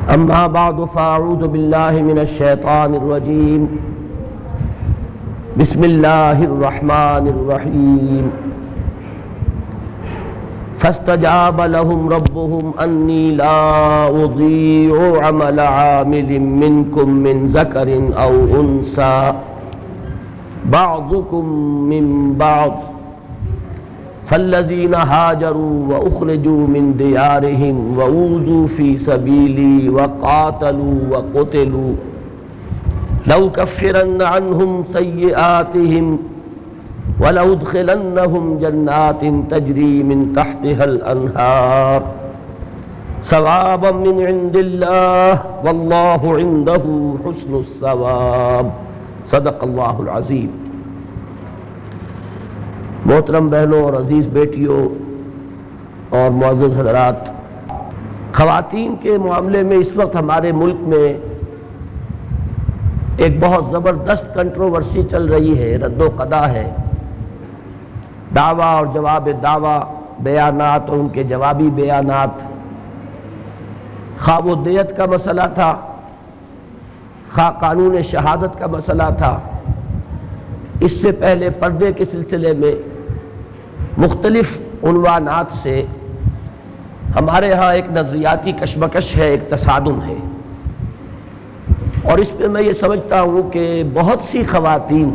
أما بعد فأعوذ بالله من الشيطان الرجيم بسم الله الرحمن الرحيم فاستجاب لهم ربهم أني لا أضيع عمل عامل منكم من ذكر أو أنثى بعضكم من بعض فالذين هاجروا وأخرجوا من ديارهم وأوذوا في سبيلي وقاتلوا وقتلوا لأكفرن عنهم سيئاتهم ولأدخلنهم جنات تجري من تحتها الأنهار ثوابا من عند الله والله عنده حسن الثواب صدق اللہ العظیم۔ محترم بہنوں اور عزیز بیٹیوں اور معزز حضرات، خواتین کے معاملے میں اس وقت ہمارے ملک میں ایک بہت زبردست کنٹروورسی چل رہی ہے، رد و قضا ہے، دعویٰ اور جواب دعویٰ، بیانات اور ان کے جوابی بیانات، خواہ وہ دیت کا مسئلہ تھا، خواہ قانون شہادت کا مسئلہ تھا، اس سے پہلے پردے کے سلسلے میں مختلف عنوانات سے ہمارے ہاں ایک نظریاتی کشمکش ہے، ایک تصادم ہے، اور اس پہ میں یہ سمجھتا ہوں کہ بہت سی خواتین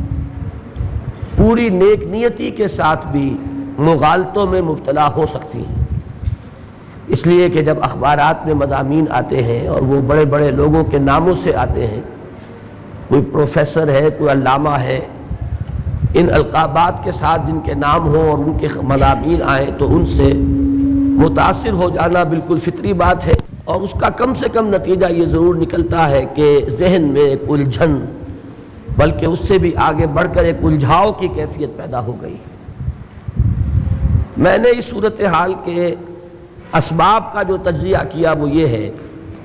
پوری نیک نیتی کے ساتھ بھی مغالطوں میں مبتلا ہو سکتی ہیں، اس لیے کہ جب اخبارات میں مضامین آتے ہیں اور وہ بڑے بڑے لوگوں کے ناموں سے آتے ہیں، کوئی پروفیسر ہے، کوئی علامہ ہے، ان القابات کے ساتھ جن کے نام ہوں اور ان کے مضامین آئیں تو ان سے متاثر ہو جانا بالکل فطری بات ہے، اور اس کا کم سے کم نتیجہ یہ ضرور نکلتا ہے کہ ذہن میں ایک الجھن، بلکہ اس سے بھی آگے بڑھ کر ایک الجھاؤ کی کیفیت پیدا ہو گئی۔ میں نے اس صورتحال کے اسباب کا جو تجزیہ کیا وہ یہ ہے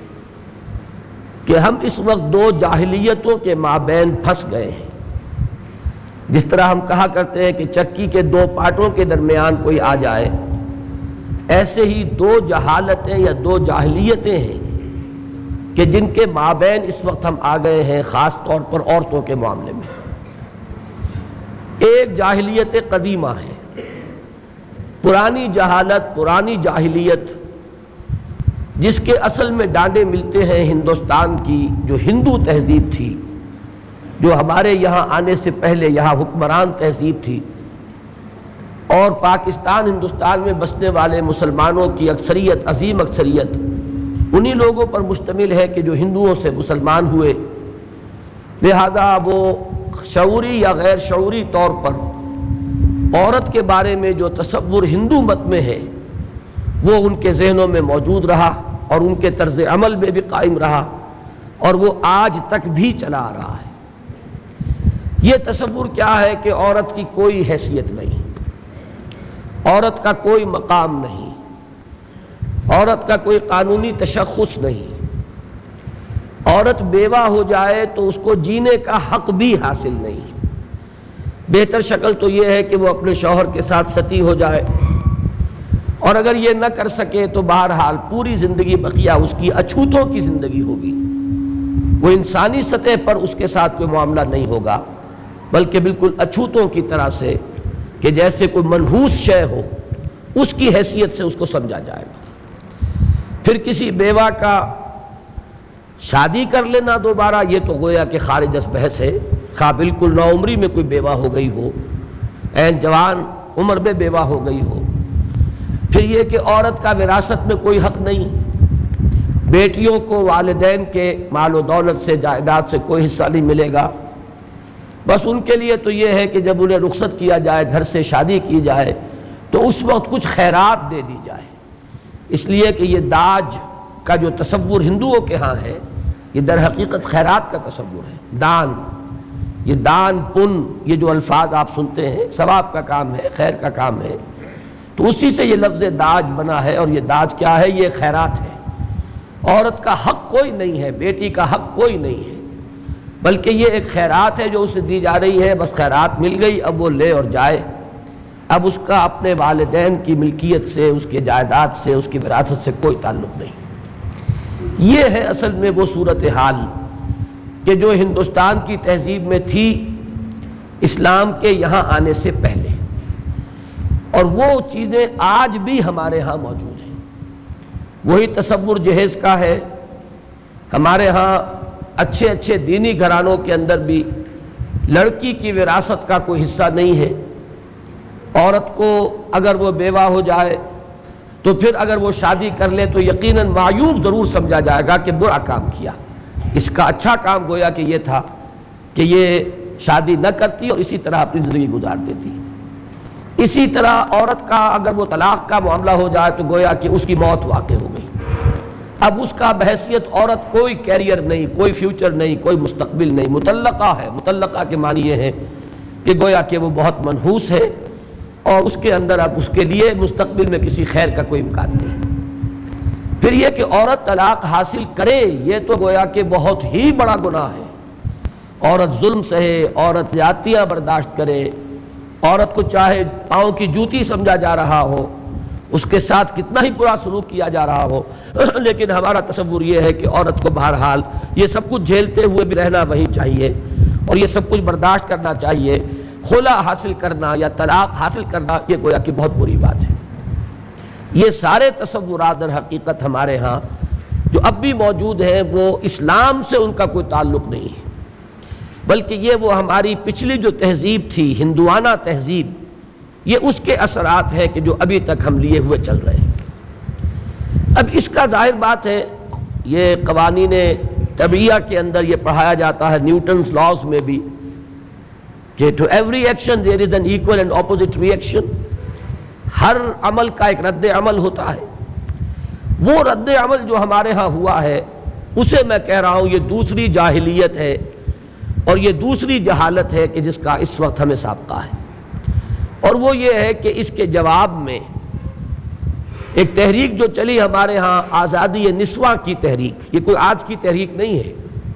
کہ ہم اس وقت دو جاہلیتوں کے مابین پھنس گئے ہیں۔ جس طرح ہم کہا کرتے ہیں کہ چکی کے دو پاٹوں کے درمیان کوئی آ جائے، ایسے ہی دو جہالتیں یا دو جاہلیتیں ہیں کہ جن کے مابین اس وقت ہم آ گئے ہیں، خاص طور پر عورتوں کے معاملے میں۔ ایک جاہلیت قدیمہ ہے، پرانی جہالت، پرانی جاہلیت، جس کے اصل میں ڈانڈے ملتے ہیں ہندوستان کی جو ہندو تہذیب تھی، جو ہمارے یہاں آنے سے پہلے یہاں حکمران تہذیب تھی، اور پاکستان ہندوستان میں بسنے والے مسلمانوں کی اکثریت، عظیم اکثریت، انہی لوگوں پر مشتمل ہے کہ جو ہندوؤں سے مسلمان ہوئے، لہذا وہ شعوری یا غیر شعوری طور پر عورت کے بارے میں جو تصور ہندو مت میں ہے وہ ان کے ذہنوں میں موجود رہا اور ان کے طرز عمل میں بھی قائم رہا، اور وہ آج تک بھی چلا آ رہا ہے۔ یہ تصور کیا ہے کہ عورت کی کوئی حیثیت نہیں، عورت کا کوئی مقام نہیں، عورت کا کوئی قانونی تشخص نہیں، عورت بیوہ ہو جائے تو اس کو جینے کا حق بھی حاصل نہیں۔ بہتر شکل تو یہ ہے کہ وہ اپنے شوہر کے ساتھ ستی ہو جائے، اور اگر یہ نہ کر سکے تو بہرحال پوری زندگی بقیہ اس کی اچھوتوں کی زندگی ہوگی، وہ انسانی سطح پر اس کے ساتھ کوئی معاملہ نہیں ہوگا، بلکہ بالکل اچھوتوں کی طرح سے کہ جیسے کوئی منحوس شے ہو، اس کی حیثیت سے اس کو سمجھا جائے گا۔ پھر کسی بیوہ کا شادی کر لینا دوبارہ، یہ تو گویا کہ خارج از بحث ہے، خواہ بالکل نوعمری میں کوئی بیوہ ہو گئی ہو، عین جوان عمر میں بیوہ ہو گئی ہو۔ پھر یہ کہ عورت کا وراثت میں کوئی حق نہیں، بیٹیوں کو والدین کے مال و دولت سے، جائیداد سے کوئی حصہ نہیں ملے گا، بس ان کے لیے تو یہ ہے کہ جب انہیں رخصت کیا جائے، گھر سے شادی کی جائے تو اس وقت کچھ خیرات دے دی جائے، اس لیے کہ یہ داج کا جو تصور ہندوؤں کے ہاں ہے یہ در حقیقت خیرات کا تصور ہے، دان، یہ دان پن، یہ جو الفاظ آپ سنتے ہیں، ثواب کا کام ہے، خیر کا کام ہے، تو اسی سے یہ لفظ داج بنا ہے، اور یہ داج کیا ہے؟ یہ خیرات ہے۔ عورت کا حق کوئی نہیں ہے، بیٹی کا حق کوئی نہیں ہے، بلکہ یہ ایک خیرات ہے جو اسے دی جا رہی ہے، بس خیرات مل گئی، اب وہ لے اور جائے، اب اس کا اپنے والدین کی ملکیت سے، اس کے جائیداد سے، اس کی وراثت سے کوئی تعلق نہیں۔ یہ ہے اصل میں وہ صورتحال کہ جو ہندوستان کی تہذیب میں تھی اسلام کے یہاں آنے سے پہلے، اور وہ چیزیں آج بھی ہمارے ہاں موجود ہیں۔ وہی تصور جہیز کا ہے۔ ہمارے ہاں اچھے اچھے دینی گھرانوں کے اندر بھی لڑکی کی وراثت کا کوئی حصہ نہیں ہے۔ عورت کو اگر وہ بیوہ ہو جائے تو پھر اگر وہ شادی کر لے تو یقیناً معیوب ضرور سمجھا جائے گا کہ برا کام کیا۔ اس کا اچھا کام گویا کہ یہ تھا کہ یہ شادی نہ کرتی اور اسی طرح اپنی زندگی گزار دیتی۔ اسی طرح عورت کا اگر وہ طلاق کا معاملہ ہو جائے تو گویا کہ اس کی موت واقع ہو گئی۔ اب اس کا بحیثیت عورت کوئی کیریئر نہیں، کوئی فیوچر نہیں، کوئی مستقبل نہیں، مطلقہ ہے۔ مطلقہ کے معنی یہ ہے کہ گویا کہ وہ بہت منحوس ہے اور اس کے اندر اب اس کے لیے مستقبل میں کسی خیر کا کوئی امکان نہیں۔ پھر یہ کہ عورت طلاق حاصل کرے یہ تو گویا کہ بہت ہی بڑا گناہ ہے۔ عورت ظلم سہے، عورت زیادتیاں برداشت کرے، عورت کو چاہے پاؤں کی جوتی سمجھا جا رہا ہو، اس کے ساتھ کتنا ہی برا سلوک کیا جا رہا ہو، لیکن ہمارا تصور یہ ہے کہ عورت کو بہرحال یہ سب کچھ جھیلتے ہوئے بھی رہنا وہیں چاہیے اور یہ سب کچھ برداشت کرنا چاہیے۔ خلا حاصل کرنا یا طلاق حاصل کرنا یہ گویا کہ بہت بری بات ہے۔ یہ سارے تصورات در حقیقت ہمارے ہاں جو اب بھی موجود ہیں وہ اسلام سے ان کا کوئی تعلق نہیں ہے، بلکہ یہ وہ ہماری پچھلی جو تہذیب تھی، ہندوانہ تہذیب، یہ اس کے اثرات ہیں کہ جو ابھی تک ہم لیے ہوئے چل رہے ہیں۔ اب اس کا ظاہر بات ہے یہ قوانین طبیعہ کے اندر یہ پڑھایا جاتا ہے نیوٹنز لاز میں بھی کہ to every action there is an equal and opposite reaction. ہر عمل کا ایک رد عمل ہوتا ہے۔ وہ رد عمل جو ہمارے ہاں ہوا ہے اسے میں کہہ رہا ہوں یہ دوسری جاہلیت ہے اور یہ دوسری جہالت ہے کہ جس کا اس وقت ہمیں سابقہ ہے، اور وہ یہ ہے کہ اس کے جواب میں ایک تحریک جو چلی ہمارے ہاں آزادی نسواں کی تحریک، یہ کوئی آج کی تحریک نہیں ہے۔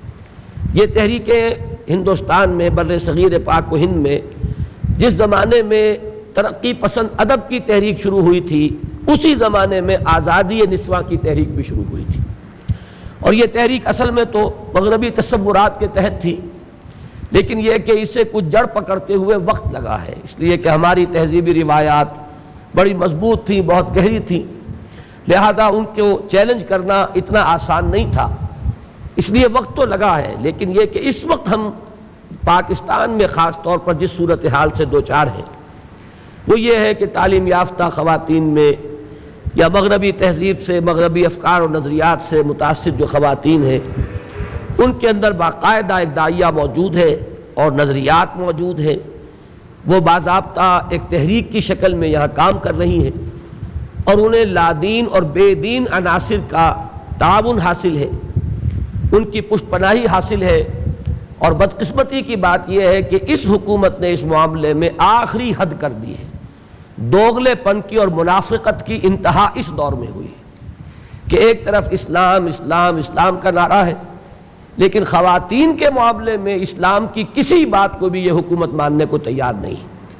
یہ تحریکیں ہندوستان میں بر صغیر پاک و ہند میں جس زمانے میں ترقی پسند ادب کی تحریک شروع ہوئی تھی اسی زمانے میں آزادی نسواں کی تحریک بھی شروع ہوئی تھی، اور یہ تحریک اصل میں تو مغربی تصورات کے تحت تھی، لیکن یہ کہ اسے کچھ جڑ پکڑتے ہوئے وقت لگا ہے، اس لیے کہ ہماری تہذیبی روایات بڑی مضبوط تھیں، بہت گہری تھیں، لہذا ان کو چیلنج کرنا اتنا آسان نہیں تھا، اس لیے وقت تو لگا ہے۔ لیکن یہ کہ اس وقت ہم پاکستان میں خاص طور پر جس صورتحال سے دوچار ہیں وہ یہ ہے کہ تعلیم یافتہ خواتین میں یا مغربی تہذیب سے، مغربی افکار و نظریات سے متاثر جو خواتین ہیں ان کے اندر باقاعدہ ایک داعیہ موجود ہے اور نظریات موجود ہیں، وہ باضابطہ ایک تحریک کی شکل میں یہاں کام کر رہی ہیں اور انہیں لادین اور بے دین عناصر کا تعاون حاصل ہے، ان کی پشت پناہی حاصل ہے، اور بدقسمتی کی بات یہ ہے کہ اس حکومت نے اس معاملے میں آخری حد کر دی ہے۔ دوغلے پن کی اور منافقت کی انتہا اس دور میں ہوئی کہ ایک طرف اسلام اسلام اسلام کا نعرہ ہے، لیکن خواتین کے معاملے میں اسلام کی کسی بات کو بھی یہ حکومت ماننے کو تیار نہیں۔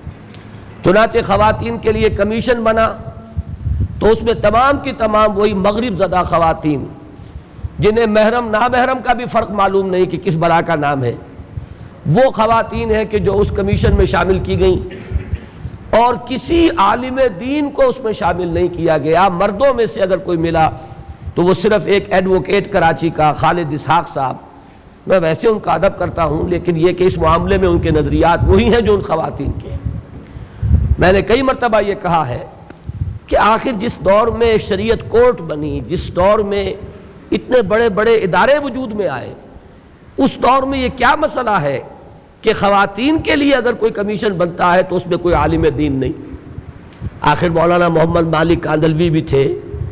چنانچہ خواتین کے لیے کمیشن بنا تو اس میں تمام کی تمام وہی مغرب زدہ خواتین جنہیں محرم نامحرم کا بھی فرق معلوم نہیں کہ کس بلا کا نام ہے، وہ خواتین ہیں کہ جو اس کمیشن میں شامل کی گئیں، اور کسی عالم دین کو اس میں شامل نہیں کیا گیا۔ مردوں میں سے اگر کوئی ملا تو وہ صرف ایک ایڈوکیٹ کراچی کا خالد اسحاق صاحب، میں ویسے ان کا ادب کرتا ہوں لیکن یہ کہ اس معاملے میں ان کے نظریات وہی ہیں جو ان خواتین کے ہیں۔ میں نے کئی مرتبہ یہ کہا ہے کہ آخر جس دور میں شریعت کورٹ بنی، جس دور میں اتنے بڑے بڑے ادارے وجود میں آئے، اس دور میں یہ کیا مسئلہ ہے کہ خواتین کے لیے اگر کوئی کمیشن بنتا ہے تو اس میں کوئی عالم دین نہیں؟ آخر مولانا محمد مالک کاندھلوی بھی تھے،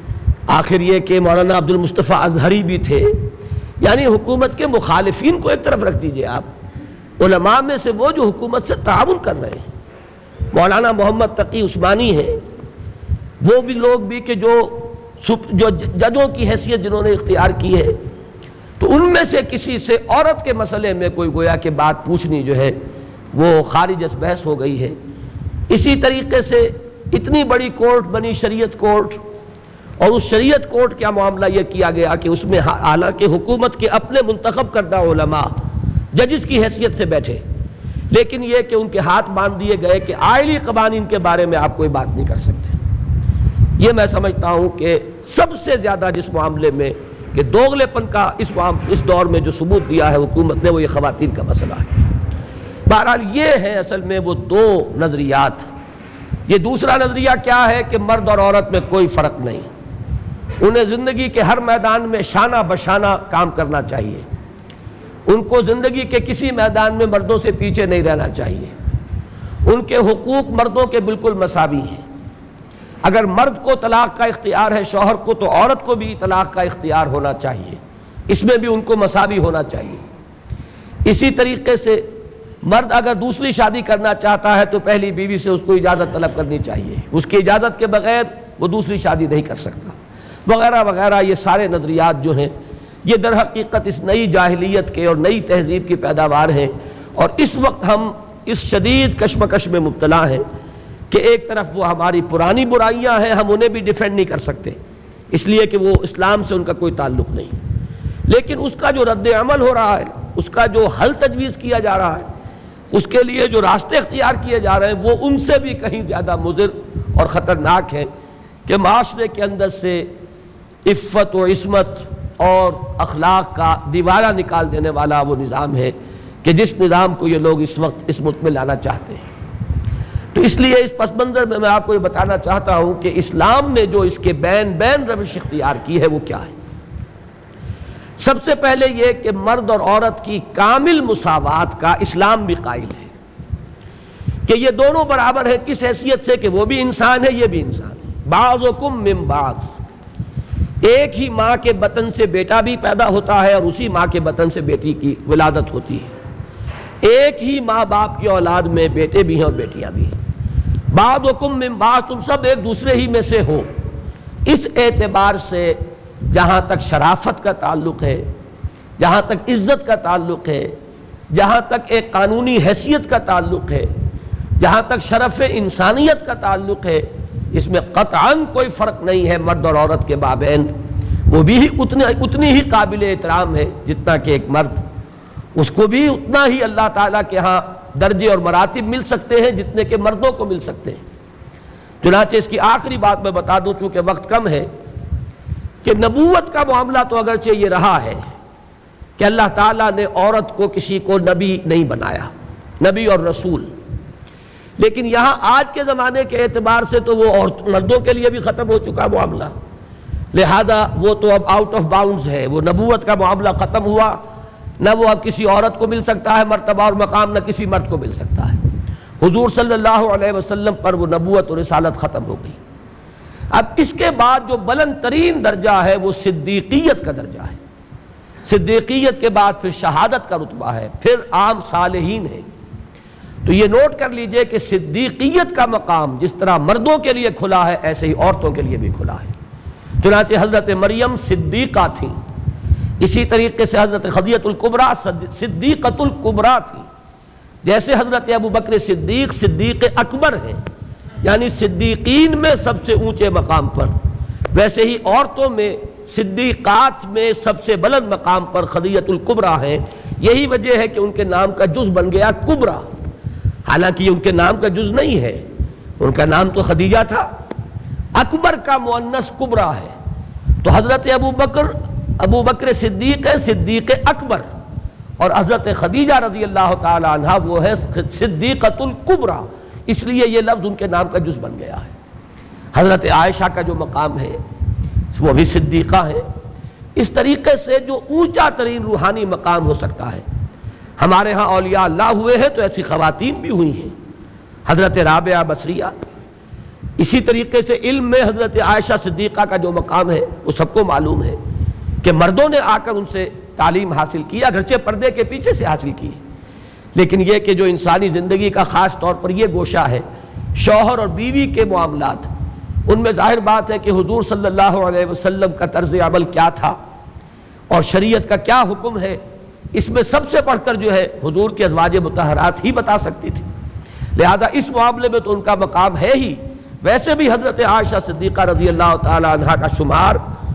آخر یہ کہ مولانا عبد المصطفیٰ اظہری بھی تھے، یعنی حکومت کے مخالفین کو ایک طرف رکھ دیجئے آپ، علماء میں سے وہ جو حکومت سے تعاون کر رہے ہیں، مولانا محمد تقی عثمانی ہیں، وہ بھی لوگ بھی کہ جو ججوں کی حیثیت جنہوں نے اختیار کی ہے، تو ان میں سے کسی سے عورت کے مسئلے میں کوئی گویا کہ بات پوچھنی جو ہے وہ خارج از بحث ہو گئی ہے۔ اسی طریقے سے اتنی بڑی کورٹ بنی شریعت کورٹ، اور اس شریعت کورٹ کا معاملہ یہ کیا گیا کہ اس میں حالانکہ حکومت کے اپنے منتخب کردہ علماء ججز کی حیثیت سے بیٹھے، لیکن یہ کہ ان کے ہاتھ باندھ دیے گئے کہ آئلی قوانین کے بارے میں آپ کوئی بات نہیں کر سکتے۔ یہ میں سمجھتا ہوں کہ سب سے زیادہ جس معاملے میں کہ دوغلے پن کا اس دور میں جو ثبوت دیا ہے حکومت نے، وہ یہ خواتین کا مسئلہ ہے۔ بہرحال یہ ہے اصل میں وہ دو نظریات۔ یہ دوسرا نظریہ کیا ہے کہ مرد اور عورت میں کوئی فرق نہیں، انہیں زندگی کے ہر میدان میں شانہ بشانہ کام کرنا چاہیے، ان کو زندگی کے کسی میدان میں مردوں سے پیچھے نہیں رہنا چاہیے، ان کے حقوق مردوں کے بالکل مساوی ہیں۔ اگر مرد کو طلاق کا اختیار ہے شوہر کو، تو عورت کو بھی طلاق کا اختیار ہونا چاہیے، اس میں بھی ان کو مساوی ہونا چاہیے۔ اسی طریقے سے مرد اگر دوسری شادی کرنا چاہتا ہے تو پہلی بیوی سے اس کو اجازت طلب کرنی چاہیے، اس کی اجازت کے بغیر وہ دوسری شادی نہیں کر سکتا، وغیرہ وغیرہ۔ یہ سارے نظریات جو ہیں یہ در حقیقت اس نئی جاہلیت کے اور نئی تہذیب کی پیداوار ہیں، اور اس وقت ہم اس شدید کشمکش میں مبتلا ہیں کہ ایک طرف وہ ہماری پرانی برائیاں ہیں، ہم انہیں بھی ڈیفینڈ نہیں کر سکتے اس لیے کہ وہ اسلام سے ان کا کوئی تعلق نہیں، لیکن اس کا جو رد عمل ہو رہا ہے، اس کا جو حل تجویز کیا جا رہا ہے، اس کے لیے جو راستے اختیار کیے جا رہے ہیں، وہ ان سے بھی کہیں زیادہ مضر اور خطرناک ہیں کہ معاشرے کے اندر سے عفت و عصمت اور اخلاق کا دیوارہ نکال دینے والا وہ نظام ہے کہ جس نظام کو یہ لوگ اس وقت اس ملک میں لانا چاہتے ہیں۔ تو اس لیے اس پس منظر میں میں آپ کو یہ بتانا چاہتا ہوں کہ اسلام نے جو اس کے بین روش اختیار کی ہے وہ کیا ہے۔ سب سے پہلے یہ کہ مرد اور عورت کی کامل مساوات کا اسلام بھی قائل ہے کہ یہ دونوں برابر ہیں، کس حیثیت سے کہ وہ بھی انسان ہے، یہ بھی انسان ہے۔ بعضکم من بعض، ایک ہی ماں کے بطن سے بیٹا بھی پیدا ہوتا ہے اور اسی ماں کے بطن سے بیٹی کی ولادت ہوتی ہے، ایک ہی ماں باپ کی اولاد میں بیٹے بھی ہیں اور بیٹیاں بھی ہیں۔ بعضکم من بعض، تم سب ایک دوسرے ہی میں سے ہو۔ اس اعتبار سے جہاں تک شرافت کا تعلق ہے، جہاں تک عزت کا تعلق ہے، جہاں تک ایک قانونی حیثیت کا تعلق ہے، جہاں تک شرف انسانیت کا تعلق ہے، اس میں قطعاً کوئی فرق نہیں ہے مرد اور عورت کے مابین، وہ بھی اتنی ہی قابل احترام ہے جتنا کہ ایک مرد، اس کو بھی اتنا ہی اللہ تعالیٰ کے ہاں درجے اور مراتب مل سکتے ہیں جتنے کہ مردوں کو مل سکتے ہیں۔ چنانچہ اس کی آخری بات میں بتا دوں چونکہ وقت کم ہے کہ نبوت کا معاملہ تو اگرچہ یہ رہا ہے کہ اللہ تعالیٰ نے عورت کو کسی کو نبی نہیں بنایا، نبی اور رسول، لیکن یہاں آج کے زمانے کے اعتبار سے تو وہ مردوں کے لیے بھی ختم ہو چکا معاملہ، لہذا وہ تو اب آؤٹ آف باؤنڈز ہے، وہ نبوت کا معاملہ ختم ہوا، نہ وہ اب کسی عورت کو مل سکتا ہے مرتبہ اور مقام، نہ کسی مرد کو مل سکتا ہے۔ حضور صلی اللہ علیہ وسلم پر وہ نبوت اور رسالت ختم ہو گئی۔ اب اس کے بعد جو بلند ترین درجہ ہے وہ صدیقیت کا درجہ ہے، صدیقیت کے بعد پھر شہادت کا رتبہ ہے، پھر عام صالحین ہے۔ تو یہ نوٹ کر لیجئے کہ صدیقیت کا مقام جس طرح مردوں کے لیے کھلا ہے ایسے ہی عورتوں کے لیے بھی کھلا ہے۔ چنانچہ حضرت مریم صدیقہ تھیں، اسی طریقے سے حضرت خدیجہ الکبریٰ صدیقۃ الکبریٰ تھی، جیسے حضرت ابوبکر صدیق صدیق اکبر ہیں، یعنی صدیقین میں سب سے اونچے مقام پر، ویسے ہی عورتوں میں صدیقات میں سب سے بلند مقام پر خدیجہ الکبریٰ ہیں۔ یہی وجہ ہے کہ ان کے نام کا جز بن گیا کبریٰ، حالانکہ یہ ان کے نام کا جز نہیں ہے، ان کا نام تو خدیجہ تھا، اکبر کا مؤنث کبریٰ ہے، تو حضرت ابوبکر صدیق ہے صدیق اکبر، اور حضرت خدیجہ رضی اللہ تعالی عنہا وہ ہے صدیقۃ الکبریٰ، اس لیے یہ لفظ ان کے نام کا جز بن گیا ہے۔ حضرت عائشہ کا جو مقام ہے وہ بھی صدیقہ ہے۔ اس طریقے سے جو اونچا ترین روحانی مقام ہو سکتا ہے، ہمارے ہاں اولیاء اللہ ہوئے ہیں تو ایسی خواتین بھی ہوئی ہیں، حضرت رابعہ بصریہ۔ اسی طریقے سے علم میں حضرت عائشہ صدیقہ کا جو مقام ہے وہ سب کو معلوم ہے کہ مردوں نے آ کر ان سے تعلیم حاصل کی، اگرچہ پردے کے پیچھے سے حاصل کی، لیکن یہ کہ جو انسانی زندگی کا خاص طور پر یہ گوشہ ہے شوہر اور بیوی کے معاملات، ان میں ظاہر بات ہے کہ حضور صلی اللہ علیہ وسلم کا طرز عمل کیا تھا اور شریعت کا کیا حکم ہے، اس میں سب سے بڑھ کر جو ہے حضور کے ازواج مطہرات ہی بتا سکتی تھی، لہذا اس معاملے میں تو ان کا مقام ہے ہی، ویسے بھی حضرت عائشہ صدیقہ رضی اللہ تعالی عنہا کا شمار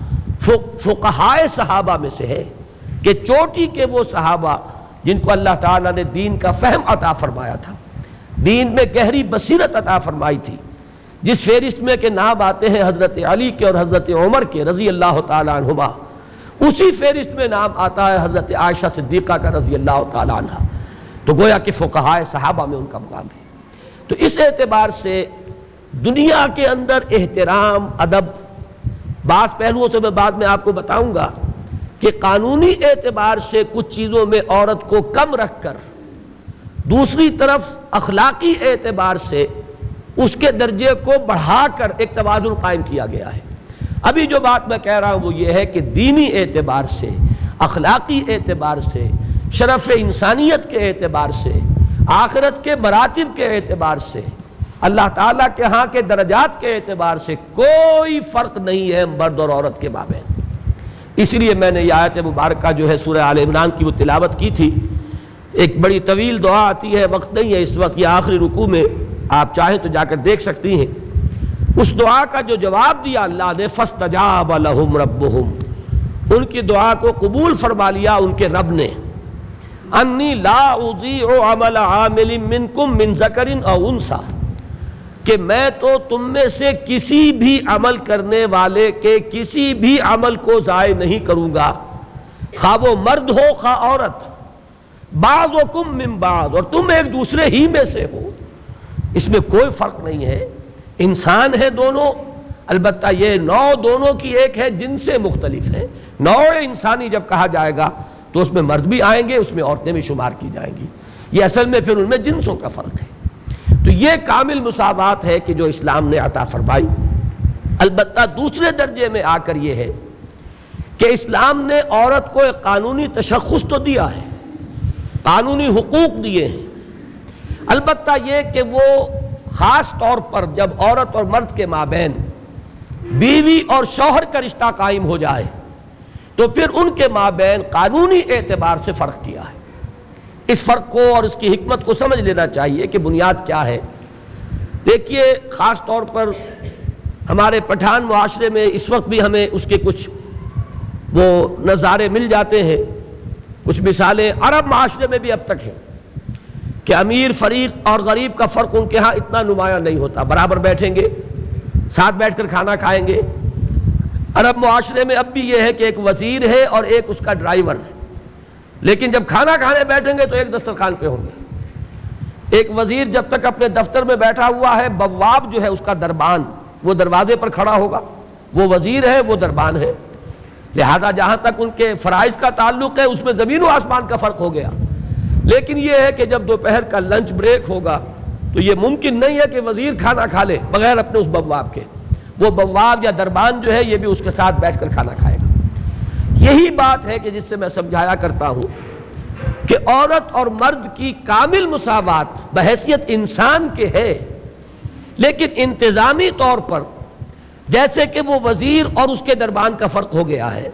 فقہائے صحابہ میں سے ہے کہ چوٹی کے وہ صحابہ جن کو اللہ تعالیٰ نے دین کا فہم عطا فرمایا تھا، دین میں گہری بصیرت عطا فرمائی تھی، جس فہرست میں کے نام آتے ہیں حضرت علی کے اور حضرت عمر کے رضی اللہ تعالی عنہما، اسی فہرست میں نام آتا ہے حضرت عائشہ صدیقہ کا رضی اللہ تعالی عنہا۔ تو گویا کہ فقہائے صحابہ میں ان کا مقام ہے۔ تو اس اعتبار سے دنیا کے اندر احترام، ادب، بعض پہلوؤں سے میں بعد میں آپ کو بتاؤں گا کہ قانونی اعتبار سے کچھ چیزوں میں عورت کو کم رکھ کر دوسری طرف اخلاقی اعتبار سے اس کے درجے کو بڑھا کر ایک توازن قائم کیا گیا ہے۔ ابھی جو بات میں کہہ رہا ہوں وہ یہ ہے کہ دینی اعتبار سے، اخلاقی اعتبار سے، شرف انسانیت کے اعتبار سے، آخرت کے مراتب کے اعتبار سے، اللہ تعالیٰ کے ہاں کے درجات کے اعتبار سے کوئی فرق نہیں ہے مرد اور عورت کے مابین۔ اس لیے میں نے یہ آیت مبارکہ جو ہے سورہ آل عمران کی وہ تلاوت کی تھی۔ ایک بڑی طویل دعا آتی ہے، وقت نہیں ہے اس وقت، یہ آخری رکوع میں آپ چاہیں تو جا کر دیکھ سکتی ہیں۔ اس دعا کا جو جواب دیا اللہ نے، فاستجاب لهم ربهم، ان کی دعا کو قبول فرما لیا ان کے رب نے۔ انی لا اضیع عمل عامل منکم من ذکر او انثی، کہ میں تو تم میں سے کسی بھی عمل کرنے والے کے کسی بھی عمل کو ضائع نہیں کروں گا، خواہ وہ مرد ہو خواہ عورت، بعضکم من بعض، اور تم ایک دوسرے ہی میں سے ہو، اس میں کوئی فرق نہیں ہے، انسان ہے دونوں، البتہ یہ نوع دونوں کی ایک ہے، جن سے مختلف ہے۔ نوع انسانی جب کہا جائے گا تو اس میں مرد بھی آئیں گے، اس میں عورتیں بھی شمار کی جائیں گی، یہ اصل میں پھر ان میں جنسوں کا فرق ہے۔ تو یہ کامل مساوات ہے کہ جو اسلام نے عطا فرمائی۔ البتہ دوسرے درجے میں آ کر یہ ہے کہ اسلام نے عورت کو ایک قانونی تشخص تو دیا ہے، قانونی حقوق دیے ہیں، البتہ یہ کہ وہ خاص طور پر جب عورت اور مرد کے مابین بیوی اور شوہر کا رشتہ قائم ہو جائے تو پھر ان کے مابین قانونی اعتبار سے فرق کیا ہے۔ اس فرق کو اور اس کی حکمت کو سمجھ لینا چاہیے کہ بنیاد کیا ہے۔ دیکھیے، خاص طور پر ہمارے پٹھان معاشرے میں اس وقت بھی ہمیں اس کے کچھ وہ نظارے مل جاتے ہیں، کچھ مثالیں عرب معاشرے میں بھی اب تک ہیں کہ امیر فریق اور غریب کا فرق ان کے ہاں اتنا نمایاں نہیں ہوتا، برابر بیٹھیں گے، ساتھ بیٹھ کر کھانا کھائیں گے۔ عرب معاشرے میں اب بھی یہ ہے کہ ایک وزیر ہے اور ایک اس کا ڈرائیور ہے، لیکن جب کھانا کھانے بیٹھیں گے تو ایک دسترخوان پہ ہوں گے۔ ایک وزیر جب تک اپنے دفتر میں بیٹھا ہوا ہے، بواب جو ہے اس کا دربان، وہ دروازے پر کھڑا ہوگا، وہ وزیر ہے، وہ دربان ہے، لہذا جہاں تک ان کے فرائض کا تعلق ہے اس میں زمین و آسمان کا فرق ہو گیا۔ لیکن یہ ہے کہ جب دوپہر کا لنچ بریک ہوگا تو یہ ممکن نہیں ہے کہ وزیر کھانا کھا لے بغیر اپنے اس بواب کے، وہ بواب یا دربان جو ہے یہ بھی اس کے ساتھ بیٹھ کر کھانا کھائے گا۔ یہی بات ہے کہ جس سے میں سمجھایا کرتا ہوں کہ عورت اور مرد کی کامل مساوات بحیثیت انسان کے ہے، لیکن انتظامی طور پر جیسے کہ وہ وزیر اور اس کے دربان کا فرق ہو گیا ہے،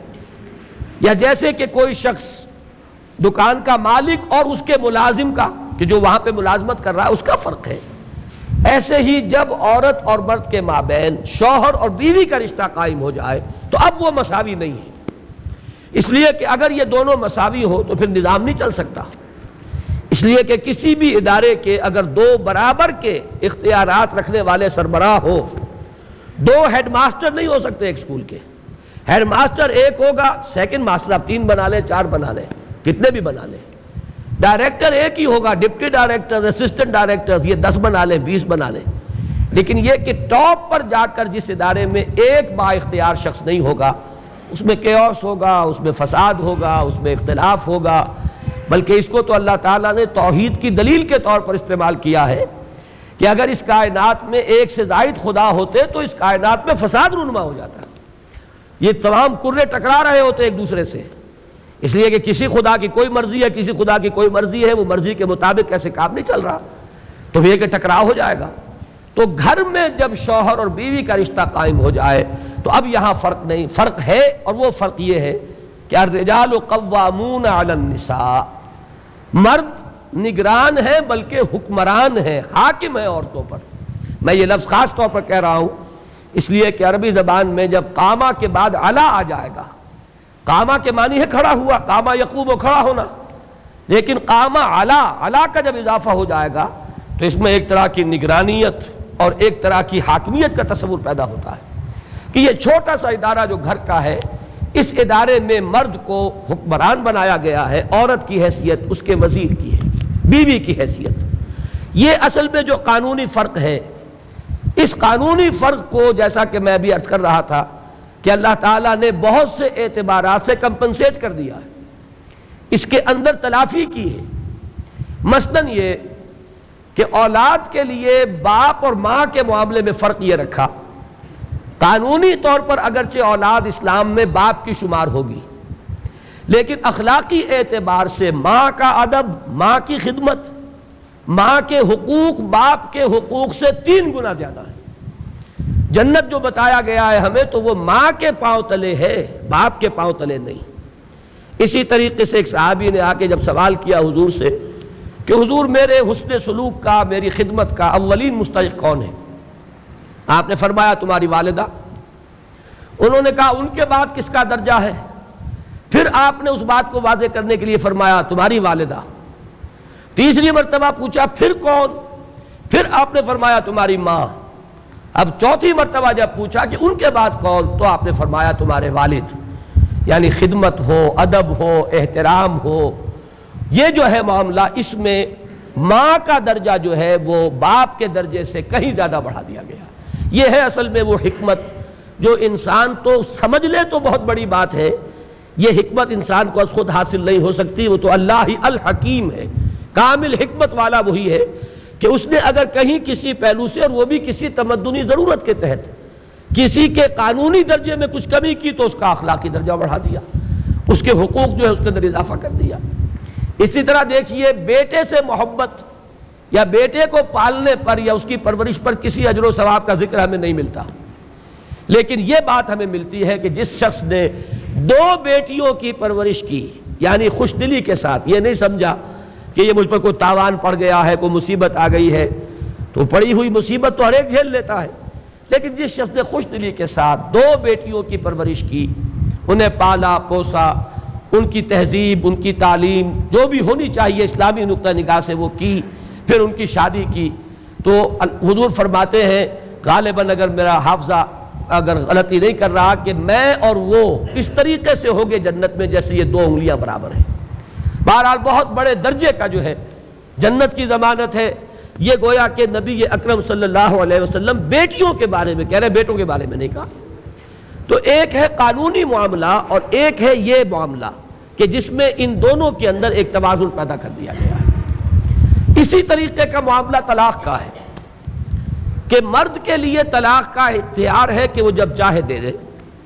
یا جیسے کہ کوئی شخص دکان کا مالک اور اس کے ملازم کا، کہ جو وہاں پہ ملازمت کر رہا ہے اس کا فرق ہے، ایسے ہی جب عورت اور مرد کے مابین شوہر اور بیوی کا رشتہ قائم ہو جائے تو اب وہ مساوی نہیں ہے۔ اس لیے کہ اگر یہ دونوں مساوی ہو تو پھر نظام نہیں چل سکتا۔ اس لیے کہ کسی بھی ادارے کے اگر دو برابر کے اختیارات رکھنے والے سربراہ ہو، دو ہیڈ ماسٹر نہیں ہو سکتے ایک اسکول کے، ہیڈ ماسٹر ایک ہوگا، سیکنڈ ماسٹر آپ 3 بنا لیں، 4 بنا لیں، کتنے بھی بنا لیں، ڈائریکٹر ایک ہی ہوگا، ڈپٹی ڈائریکٹر، اسسٹنٹ ڈائریکٹر، یہ 10 بنا لیں، 20 بنا لیں، لیکن یہ کہ ٹاپ پر جا کر جس ادارے میں ایک با اختیار شخص نہیں ہوگا اس میں کیوس ہوگا، اس میں فساد ہوگا، اس میں اختلاف ہوگا، بلکہ اس کو تو اللہ تعالیٰ نے توحید کی دلیل کے طور پر استعمال کیا ہے کہ اگر اس کائنات میں ایک سے زائد خدا ہوتے تو اس کائنات میں فساد رونما ہو جاتا، یہ تمام کرے ٹکرا رہے ہوتے ایک دوسرے سے، اس لیے کہ کسی خدا کی کوئی مرضی ہے، کسی خدا کی کوئی مرضی ہے، وہ مرضی کے مطابق ایسے کام نہیں چل رہا، تو یہ کہ ٹکراؤ ہو جائے گا۔ تو گھر میں جب شوہر اور بیوی کا رشتہ قائم ہو جائے تو اب یہاں فرق نہیں، فرق ہے، اور وہ فرق یہ ہے کہ الرجال قوامون علی النساء، مرد نگران ہے بلکہ حکمران ہے، حاکم ہے عورتوں پر، میں یہ لفظ خاص طور پر کہہ رہا ہوں اس لیے کہ عربی زبان میں جب قامہ کے بعد علا آ جائے گا، قامہ کے معنی ہے کھڑا ہوا، قامہ یقوم و کھڑا ہونا، لیکن قامہ علا کا جب اضافہ ہو جائے گا تو اس میں ایک طرح کی نگرانیت اور ایک طرح کی حاکمیت کا تصور پیدا ہوتا ہے کہ یہ چھوٹا سا ادارہ جو گھر کا ہے، اس ادارے میں مرد کو حکمران بنایا گیا ہے، عورت کی حیثیت اس کے وزیر کی ہے، بیوی کی حیثیت۔ یہ اصل میں جو قانونی فرق ہے، اس قانونی فرق کو جیسا کہ میں ابھی عرض کر رہا تھا کہ اللہ تعالیٰ نے بہت سے اعتبارات سے کمپنسیٹ کر دیا ہے، اس کے اندر تلافی کی ہے۔ مثلاً یہ کہ اولاد کے لیے باپ اور ماں کے معاملے میں فرق یہ رکھا، قانونی طور پر اگرچہ اولاد اسلام میں باپ کی شمار ہوگی، لیکن اخلاقی اعتبار سے ماں کا ادب، ماں کی خدمت، ماں کے حقوق باپ کے حقوق سے 3 گنا زیادہ ہے۔ جنت جو بتایا گیا ہے ہمیں تو وہ ماں کے پاؤں تلے ہے، باپ کے پاؤں تلے نہیں۔ اسی طریقے سے ایک صحابی نے آ کے جب سوال کیا حضور سے کہ حضور میرے حسن سلوک کا، میری خدمت کا اولین مستحق کون ہے؟ آپ نے فرمایا تمہاری والدہ۔ انہوں نے کہا ان کے بعد کس کا درجہ ہے؟ پھر آپ نے اس بات کو واضح کرنے کے لیے فرمایا تمہاری والدہ۔ تیسری مرتبہ پوچھا پھر کون؟ پھر آپ نے فرمایا تمہاری ماں۔ اب چوتھی مرتبہ جب پوچھا کہ ان کے بعد کون، تو آپ نے فرمایا تمہارے والد۔ یعنی خدمت ہو، ادب ہو، احترام ہو، یہ جو ہے معاملہ، اس میں ماں کا درجہ جو ہے وہ باپ کے درجے سے کہیں زیادہ بڑھا دیا گیا۔ یہ ہے اصل میں وہ حکمت جو انسان تو سمجھ لے تو بہت بڑی بات ہے، یہ حکمت انسان کو از خود حاصل نہیں ہو سکتی، وہ تو اللہ ہی الحکیم ہے، کامل حکمت والا وہی ہے کہ اس نے اگر کہیں کسی پہلو سے، اور وہ بھی کسی تمدنی ضرورت کے تحت، کسی کے قانونی درجے میں کچھ کمی کی تو اس کا اخلاقی درجہ بڑھا دیا، اس کے حقوق جو ہے اس کے اندر اضافہ کر دیا۔ اسی طرح دیکھیے بیٹے سے محبت یا بیٹے کو پالنے پر یا اس کی پرورش پر کسی اجر و ثواب کا ذکر ہمیں نہیں ملتا، لیکن یہ بات ہمیں ملتی ہے کہ جس شخص نے 2 بیٹیوں کی پرورش کی، یعنی خوش دلی کے ساتھ، یہ نہیں سمجھا کہ یہ مجھ پر کوئی تاوان پڑ گیا ہے، کوئی مصیبت آ گئی ہے، تو پڑی ہوئی مصیبت تو ہر ایک جھیل لیتا ہے، لیکن جس شخص نے خوش دلی کے ساتھ 2 بیٹیوں کی پرورش کی، انہیں پالا پوسا، ان کی تہذیب، ان کی تعلیم جو بھی ہونی چاہیے اسلامی نقطہ نگاہ سے وہ کی، پھر ان کی شادی کی، تو حضور فرماتے ہیں غالباً اگر میرا حافظہ اگر غلطی نہیں کر رہا کہ میں اور وہ اس طریقے سے ہوگے جنت میں جیسے یہ 2 انگلیاں برابر ہیں۔ بہرحال بہت بڑے درجے کا جو ہے جنت کی ضمانت ہے۔ یہ گویا کہ نبی اکرم صلی اللہ علیہ وسلم بیٹیوں کے بارے میں کہہ رہے، بیٹوں کے بارے میں نہیں کہا۔ تو ایک ہے قانونی معاملہ اور ایک ہے یہ معاملہ کہ جس میں ان دونوں کے اندر ایک توازن پیدا کر دیا گیا ہے۔ اسی طریقے کا معاملہ طلاق کا ہے کہ مرد کے لیے طلاق کا اختیار ہے کہ وہ جب چاہے دے دے۔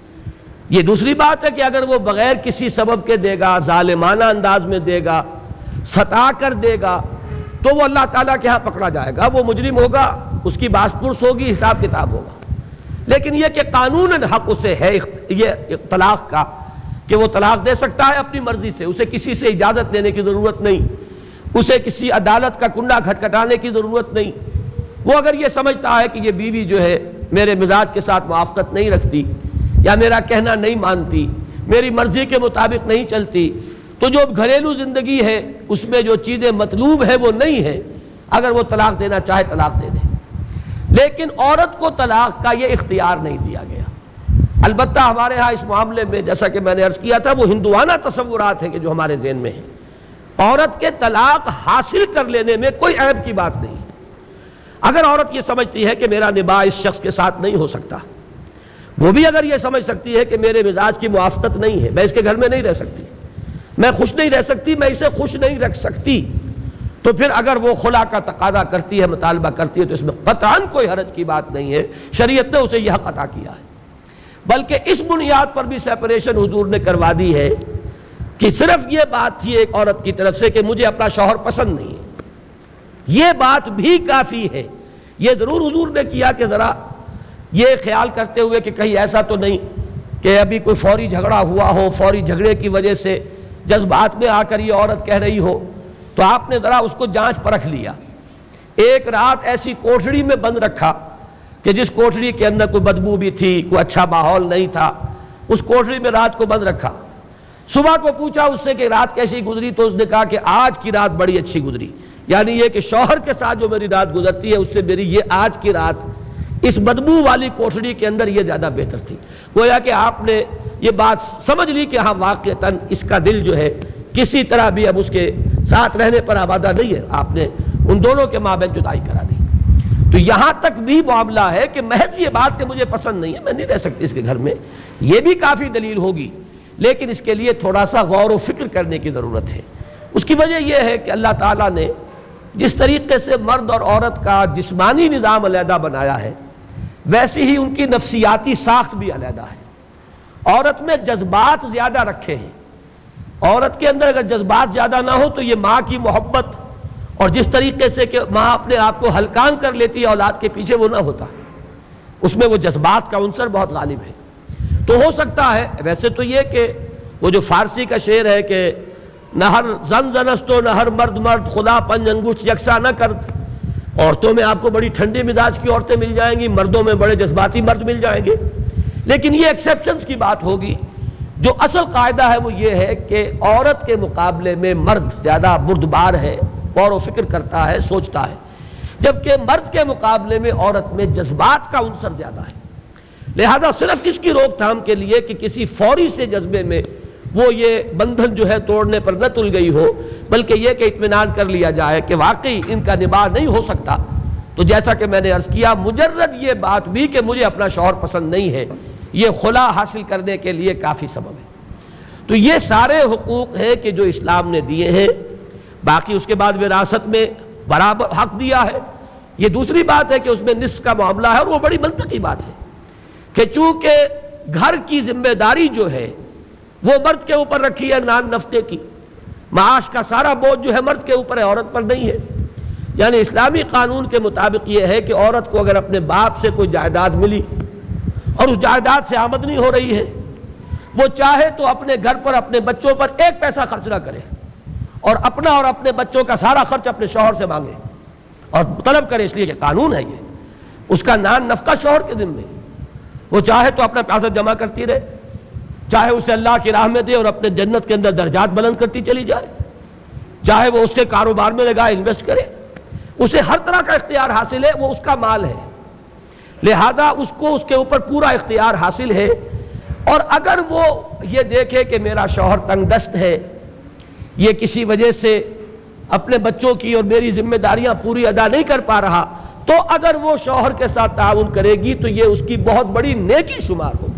یہ دوسری بات ہے کہ اگر وہ بغیر کسی سبب کے دے گا، ظالمانہ انداز میں دے گا، ستا کر دے گا، تو وہ اللہ تعالیٰ کے ہاں پکڑا جائے گا، وہ مجرم ہوگا، اس کی باس پرس ہوگی، حساب کتاب ہوگا۔ لیکن یہ کہ قانوناً حق اسے ہے یہ طلاق کا کہ وہ طلاق دے سکتا ہے اپنی مرضی سے، اسے کسی سے اجازت لینے کی ضرورت نہیں، اسے کسی عدالت کا کنڈا کھٹکھٹانے کی ضرورت نہیں۔ وہ اگر یہ سمجھتا ہے کہ یہ بیوی جو ہے میرے مزاج کے ساتھ موافقت نہیں رکھتی یا میرا کہنا نہیں مانتی، میری مرضی کے مطابق نہیں چلتی، تو جو گھریلو زندگی ہے اس میں جو چیزیں مطلوب ہے وہ نہیں ہے، اگر وہ طلاق دینا چاہے طلاق دے دے۔ لیکن عورت کو طلاق کا یہ اختیار نہیں دیا گیا۔ البتہ ہمارے ہاں اس معاملے میں جیسا کہ میں نے عرض کیا تھا وہ ہندوانہ تصورات ہیں کہ جو ہمارے ذہن میں ہیں۔ عورت کے طلاق حاصل کر لینے میں کوئی عیب کی بات نہیں۔ اگر عورت یہ سمجھتی ہے کہ میرا نباہ اس شخص کے ساتھ نہیں ہو سکتا، وہ بھی اگر یہ سمجھ سکتی ہے کہ میرے مزاج کی موافقت نہیں ہے، میں اس کے گھر میں نہیں رہ سکتی، میں خوش نہیں رہ سکتی، میں اسے خوش نہیں رکھ سکتی، تو پھر اگر وہ خلا کا تقاضا کرتی ہے، مطالبہ کرتی ہے، تو اس میں قطعاً کوئی حرج کی بات نہیں ہے، شریعت نے اسے یہ حق عطا کیا ہے۔ بلکہ اس بنیاد پر بھی سیپریشن حضور نے کروا دی ہے کہ صرف یہ بات تھی ایک عورت کی طرف سے کہ مجھے اپنا شوہر پسند نہیں ہے، یہ بات بھی کافی ہے۔ یہ ضرور حضور نے کیا کہ ذرا یہ خیال کرتے ہوئے کہ کہیں ایسا تو نہیں کہ ابھی کوئی فوری جھگڑا ہوا ہو، فوری جھگڑے کی وجہ سے جذبات میں آ کر یہ عورت کہہ رہی ہو، تو آپ نے ذرا اس کو جانچ پرکھ لیا ایک رات ایسی کوٹڑی میں بند رکھا کہ جس کوٹڑی کے اندر کوئی بدبو بھی تھی، کوئی اچھا ماحول نہیں تھا، اس کوٹڑی میں رات کو بند رکھا۔ صبح کو پوچھا اس سے کہ رات کیسی گزری، تو اس نے کہا کہ آج کی رات بڑی اچھی گزری، یعنی یہ کہ شوہر کے ساتھ جو میری رات گزرتی ہے اس سے میری یہ آج کی رات اس بدبو والی کوٹڑی کے اندر یہ زیادہ بہتر تھی۔ گویا کہ آپ نے یہ بات سمجھ لی کہ ہاں واقعتاً اس کا دل جو ہے کسی طرح بھی اب اس کے ساتھ رہنے پر آمادہ نہیں ہے، آپ نے ان دونوں کے مابین جدائی کرا دی۔ تو یہاں تک بھی معاملہ ہے کہ محض یہ بات کہ مجھے پسند نہیں ہے، میں نہیں رہ سکتی اس کے گھر میں، یہ بھی کافی دلیل ہوگی، لیکن اس کے لیے تھوڑا سا غور و فکر کرنے کی ضرورت ہے۔ اس کی وجہ یہ ہے کہ اللہ تعالیٰ نے جس طریقے سے مرد اور عورت کا جسمانی نظام علیحدہ بنایا ہے، ویسے ہی ان کی نفسیاتی ساخت بھی علیحدہ ہے۔ عورت میں جذبات زیادہ رکھے ہیں، عورت کے اندر اگر جذبات زیادہ نہ ہو تو یہ ماں کی محبت اور جس طریقے سے کہ ماں اپنے آپ کو ہلکان کر لیتی ہے اولاد کے پیچھے، وہ نہ ہوتا، اس میں وہ جذبات کا عنصر بہت غالب ہے۔ تو ہو سکتا ہے ویسے تو یہ کہ وہ جو فارسی کا شعر ہے کہ نہ ہر زن زنستو نہ ہر مرد مرد، خدا پنج انگشت یکساں نہ کرد، عورتوں میں آپ کو بڑی ٹھنڈی مزاج کی عورتیں مل جائیں گی، مردوں میں بڑے جذباتی مرد مل جائیں گے، لیکن یہ ایکسیپشنز کی بات ہوگی۔ جو اصل قاعدہ ہے وہ یہ ہے کہ عورت کے مقابلے میں مرد زیادہ بردبار ہے، غور و فکر کرتا ہے، سوچتا ہے، جبکہ مرد کے مقابلے میں عورت میں جذبات کا عنصر زیادہ ہے۔ لہذا صرف اس کی روک تھام کے لیے کہ کسی فوری سے جذبے میں وہ یہ بندھن جو ہے توڑنے پر نہ تل گئی ہو، بلکہ یہ کہ اطمینان کر لیا جائے کہ واقعی ان کا نباہ نہیں ہو سکتا، تو جیسا کہ میں نے عرض کیا، مجرد یہ بات بھی کہ مجھے اپنا شوہر پسند نہیں ہے، یہ خلا حاصل کرنے کے لیے کافی سبب ہے۔ تو یہ سارے حقوق ہیں کہ جو اسلام نے دیے ہیں۔ باقی اس کے بعد وراثت میں برابر حق دیا ہے۔ یہ دوسری بات ہے کہ اس میں نصف کا معاملہ ہے، اور وہ بڑی منطقی بات ہے کہ چونکہ گھر کی ذمہ داری جو ہے وہ مرد کے اوپر رکھی ہے، نان نفقے کی، معاش کا سارا بوجھ جو ہے مرد کے اوپر ہے، عورت پر نہیں ہے۔ یعنی اسلامی قانون کے مطابق یہ ہے کہ عورت کو اگر اپنے باپ سے کوئی جائیداد ملی اور اس جائیداد سے آمدنی ہو رہی ہے، وہ چاہے تو اپنے گھر پر اپنے بچوں پر ایک پیسہ خرچ نہ کرے اور اپنا اور اپنے بچوں کا سارا خرچ اپنے شوہر سے مانگے اور طلب کرے، اس لیے کہ قانون ہے یہ، اس کا نان نفقہ شوہر کے ذمہ ہے۔ وہ چاہے تو اپنا پیسہ جمع کرتی رہے، چاہے اسے اللہ کی راہ میں دے اور اپنے جنت کے اندر درجات بلند کرتی چلی جائے، چاہے وہ اس کے کاروبار میں لگائے، انویسٹ کرے، اسے ہر طرح کا اختیار حاصل ہے، وہ اس کا مال ہے، لہذا اس کو اس کے اوپر پورا اختیار حاصل ہے۔ اور اگر وہ یہ دیکھے کہ میرا شوہر تنگ دست ہے، یہ کسی وجہ سے اپنے بچوں کی اور میری ذمہ داریاں پوری ادا نہیں کر پا رہا، تو اگر وہ شوہر کے ساتھ تعاون کرے گی تو یہ اس کی بہت بڑی نیکی شمار ہوگی۔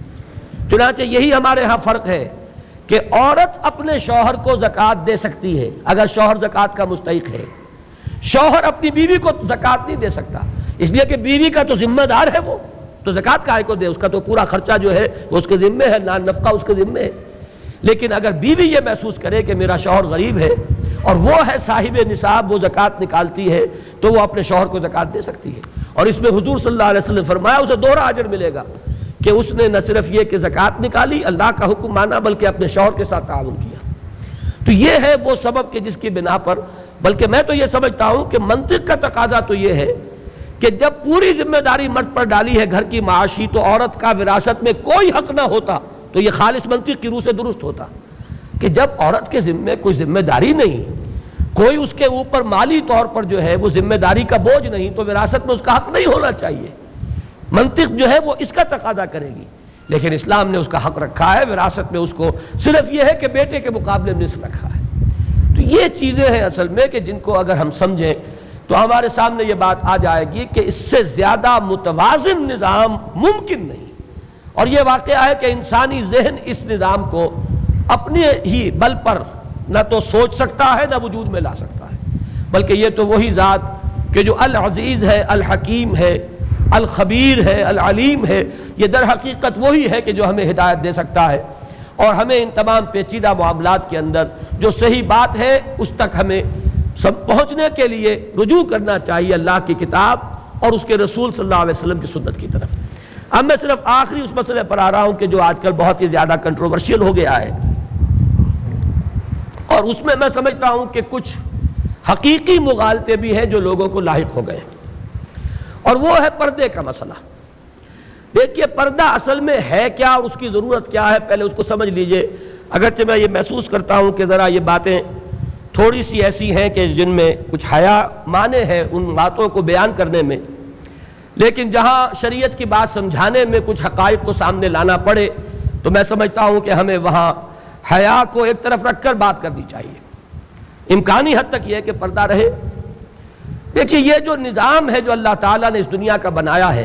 چنانچہ یہی ہمارے ہاں فرق ہے کہ عورت اپنے شوہر کو زکوٰۃ دے سکتی ہے اگر شوہر زکوٰۃ کا مستحق ہے، شوہر اپنی بیوی کو زکوٰۃ نہیں دے سکتا، اس لیے کہ بیوی کا تو ذمہ دار ہے، وہ تو زکوٰۃ کائے کو دے، اس کا تو پورا خرچہ جو ہے وہ اس کے ذمے ہے، نان نفقہ اس کے ذمے ہے۔ لیکن اگر بیوی یہ محسوس کرے کہ میرا شوہر غریب ہے اور وہ ہے صاحب نصاب، وہ زکوٰۃ نکالتی ہے، تو وہ اپنے شوہر کو زکوٰۃ دے سکتی ہے۔ اور اس میں حضور صلی اللہ علیہ وسلم نے فرمایا اسے دوہرا اجر ملے گا کہ اس نے نہ صرف یہ کہ زکوٰۃ نکالی، اللہ کا حکم مانا، بلکہ اپنے شوہر کے ساتھ تعاون کیا۔ تو یہ ہے وہ سبب کہ جس کی بنا پر، بلکہ میں تو یہ سمجھتا ہوں کہ منطق کا تقاضا تو یہ ہے کہ جب پوری ذمہ داری مرد پر ڈالی ہے گھر کی معاشی، تو عورت کا وراثت میں کوئی حق نہ ہوتا، تو یہ خالص منطق کی روح سے درست ہوتا کہ جب عورت کے ذمے کوئی ذمہ داری نہیں، کوئی اس کے اوپر مالی طور پر جو ہے وہ ذمہ داری کا بوجھ نہیں، تو وراثت میں اس کا حق نہیں ہونا چاہیے۔ منطق جو ہے وہ اس کا تقاضا کرے گی، لیکن اسلام نے اس کا حق رکھا ہے، وراثت میں اس کو صرف یہ ہے کہ بیٹے کے مقابلے میں نصف رکھا ہے۔ تو یہ چیزیں ہیں اصل میں کہ جن کو اگر ہم سمجھیں تو ہمارے سامنے یہ بات آ جائے گی کہ اس سے زیادہ متوازن نظام ممکن نہیں۔ اور یہ واقعہ ہے کہ انسانی ذہن اس نظام کو اپنے ہی بل پر نہ تو سوچ سکتا ہے نہ وجود میں لا سکتا ہے، بلکہ یہ تو وہی ذات کہ جو العزیز ہے، الحکیم ہے، الخبیر ہے، العلیم ہے، یہ در حقیقت وہی ہے کہ جو ہمیں ہدایت دے سکتا ہے، اور ہمیں ان تمام پیچیدہ معاملات کے اندر جو صحیح بات ہے اس تک ہمیں سب پہنچنے کے لیے رجوع کرنا چاہیے اللہ کی کتاب اور اس کے رسول صلی اللہ علیہ وسلم کی سنت کی طرف۔ اب میں صرف آخری اس مسئلے پر آ رہا ہوں کہ جو آج کل بہت ہی زیادہ کنٹروورشل ہو گیا ہے، اور اس میں سمجھتا ہوں کہ کچھ حقیقی مغالطے بھی ہیں جو لوگوں کو لاحق ہو گئے ہیں، اور وہ ہے پردے کا مسئلہ۔ دیکھیے پردہ اصل میں ہے کیا اور اس کی ضرورت کیا ہے، پہلے اس کو سمجھ لیجئے۔ اگرچہ میں یہ محسوس کرتا ہوں کہ ذرا یہ باتیں تھوڑی سی ایسی ہیں کہ جن میں کچھ حیا مانے ہیں ان باتوں کو بیان کرنے میں، لیکن جہاں شریعت کی بات سمجھانے میں کچھ حقائق کو سامنے لانا پڑے تو میں سمجھتا ہوں کہ ہمیں وہاں حیا کو ایک طرف رکھ کر بات کرنی چاہیے۔ امکانی حد تک یہ ہے کہ پردہ رہے۔ دیکھیے یہ جو نظام ہے جو اللہ تعالیٰ نے اس دنیا کا بنایا ہے،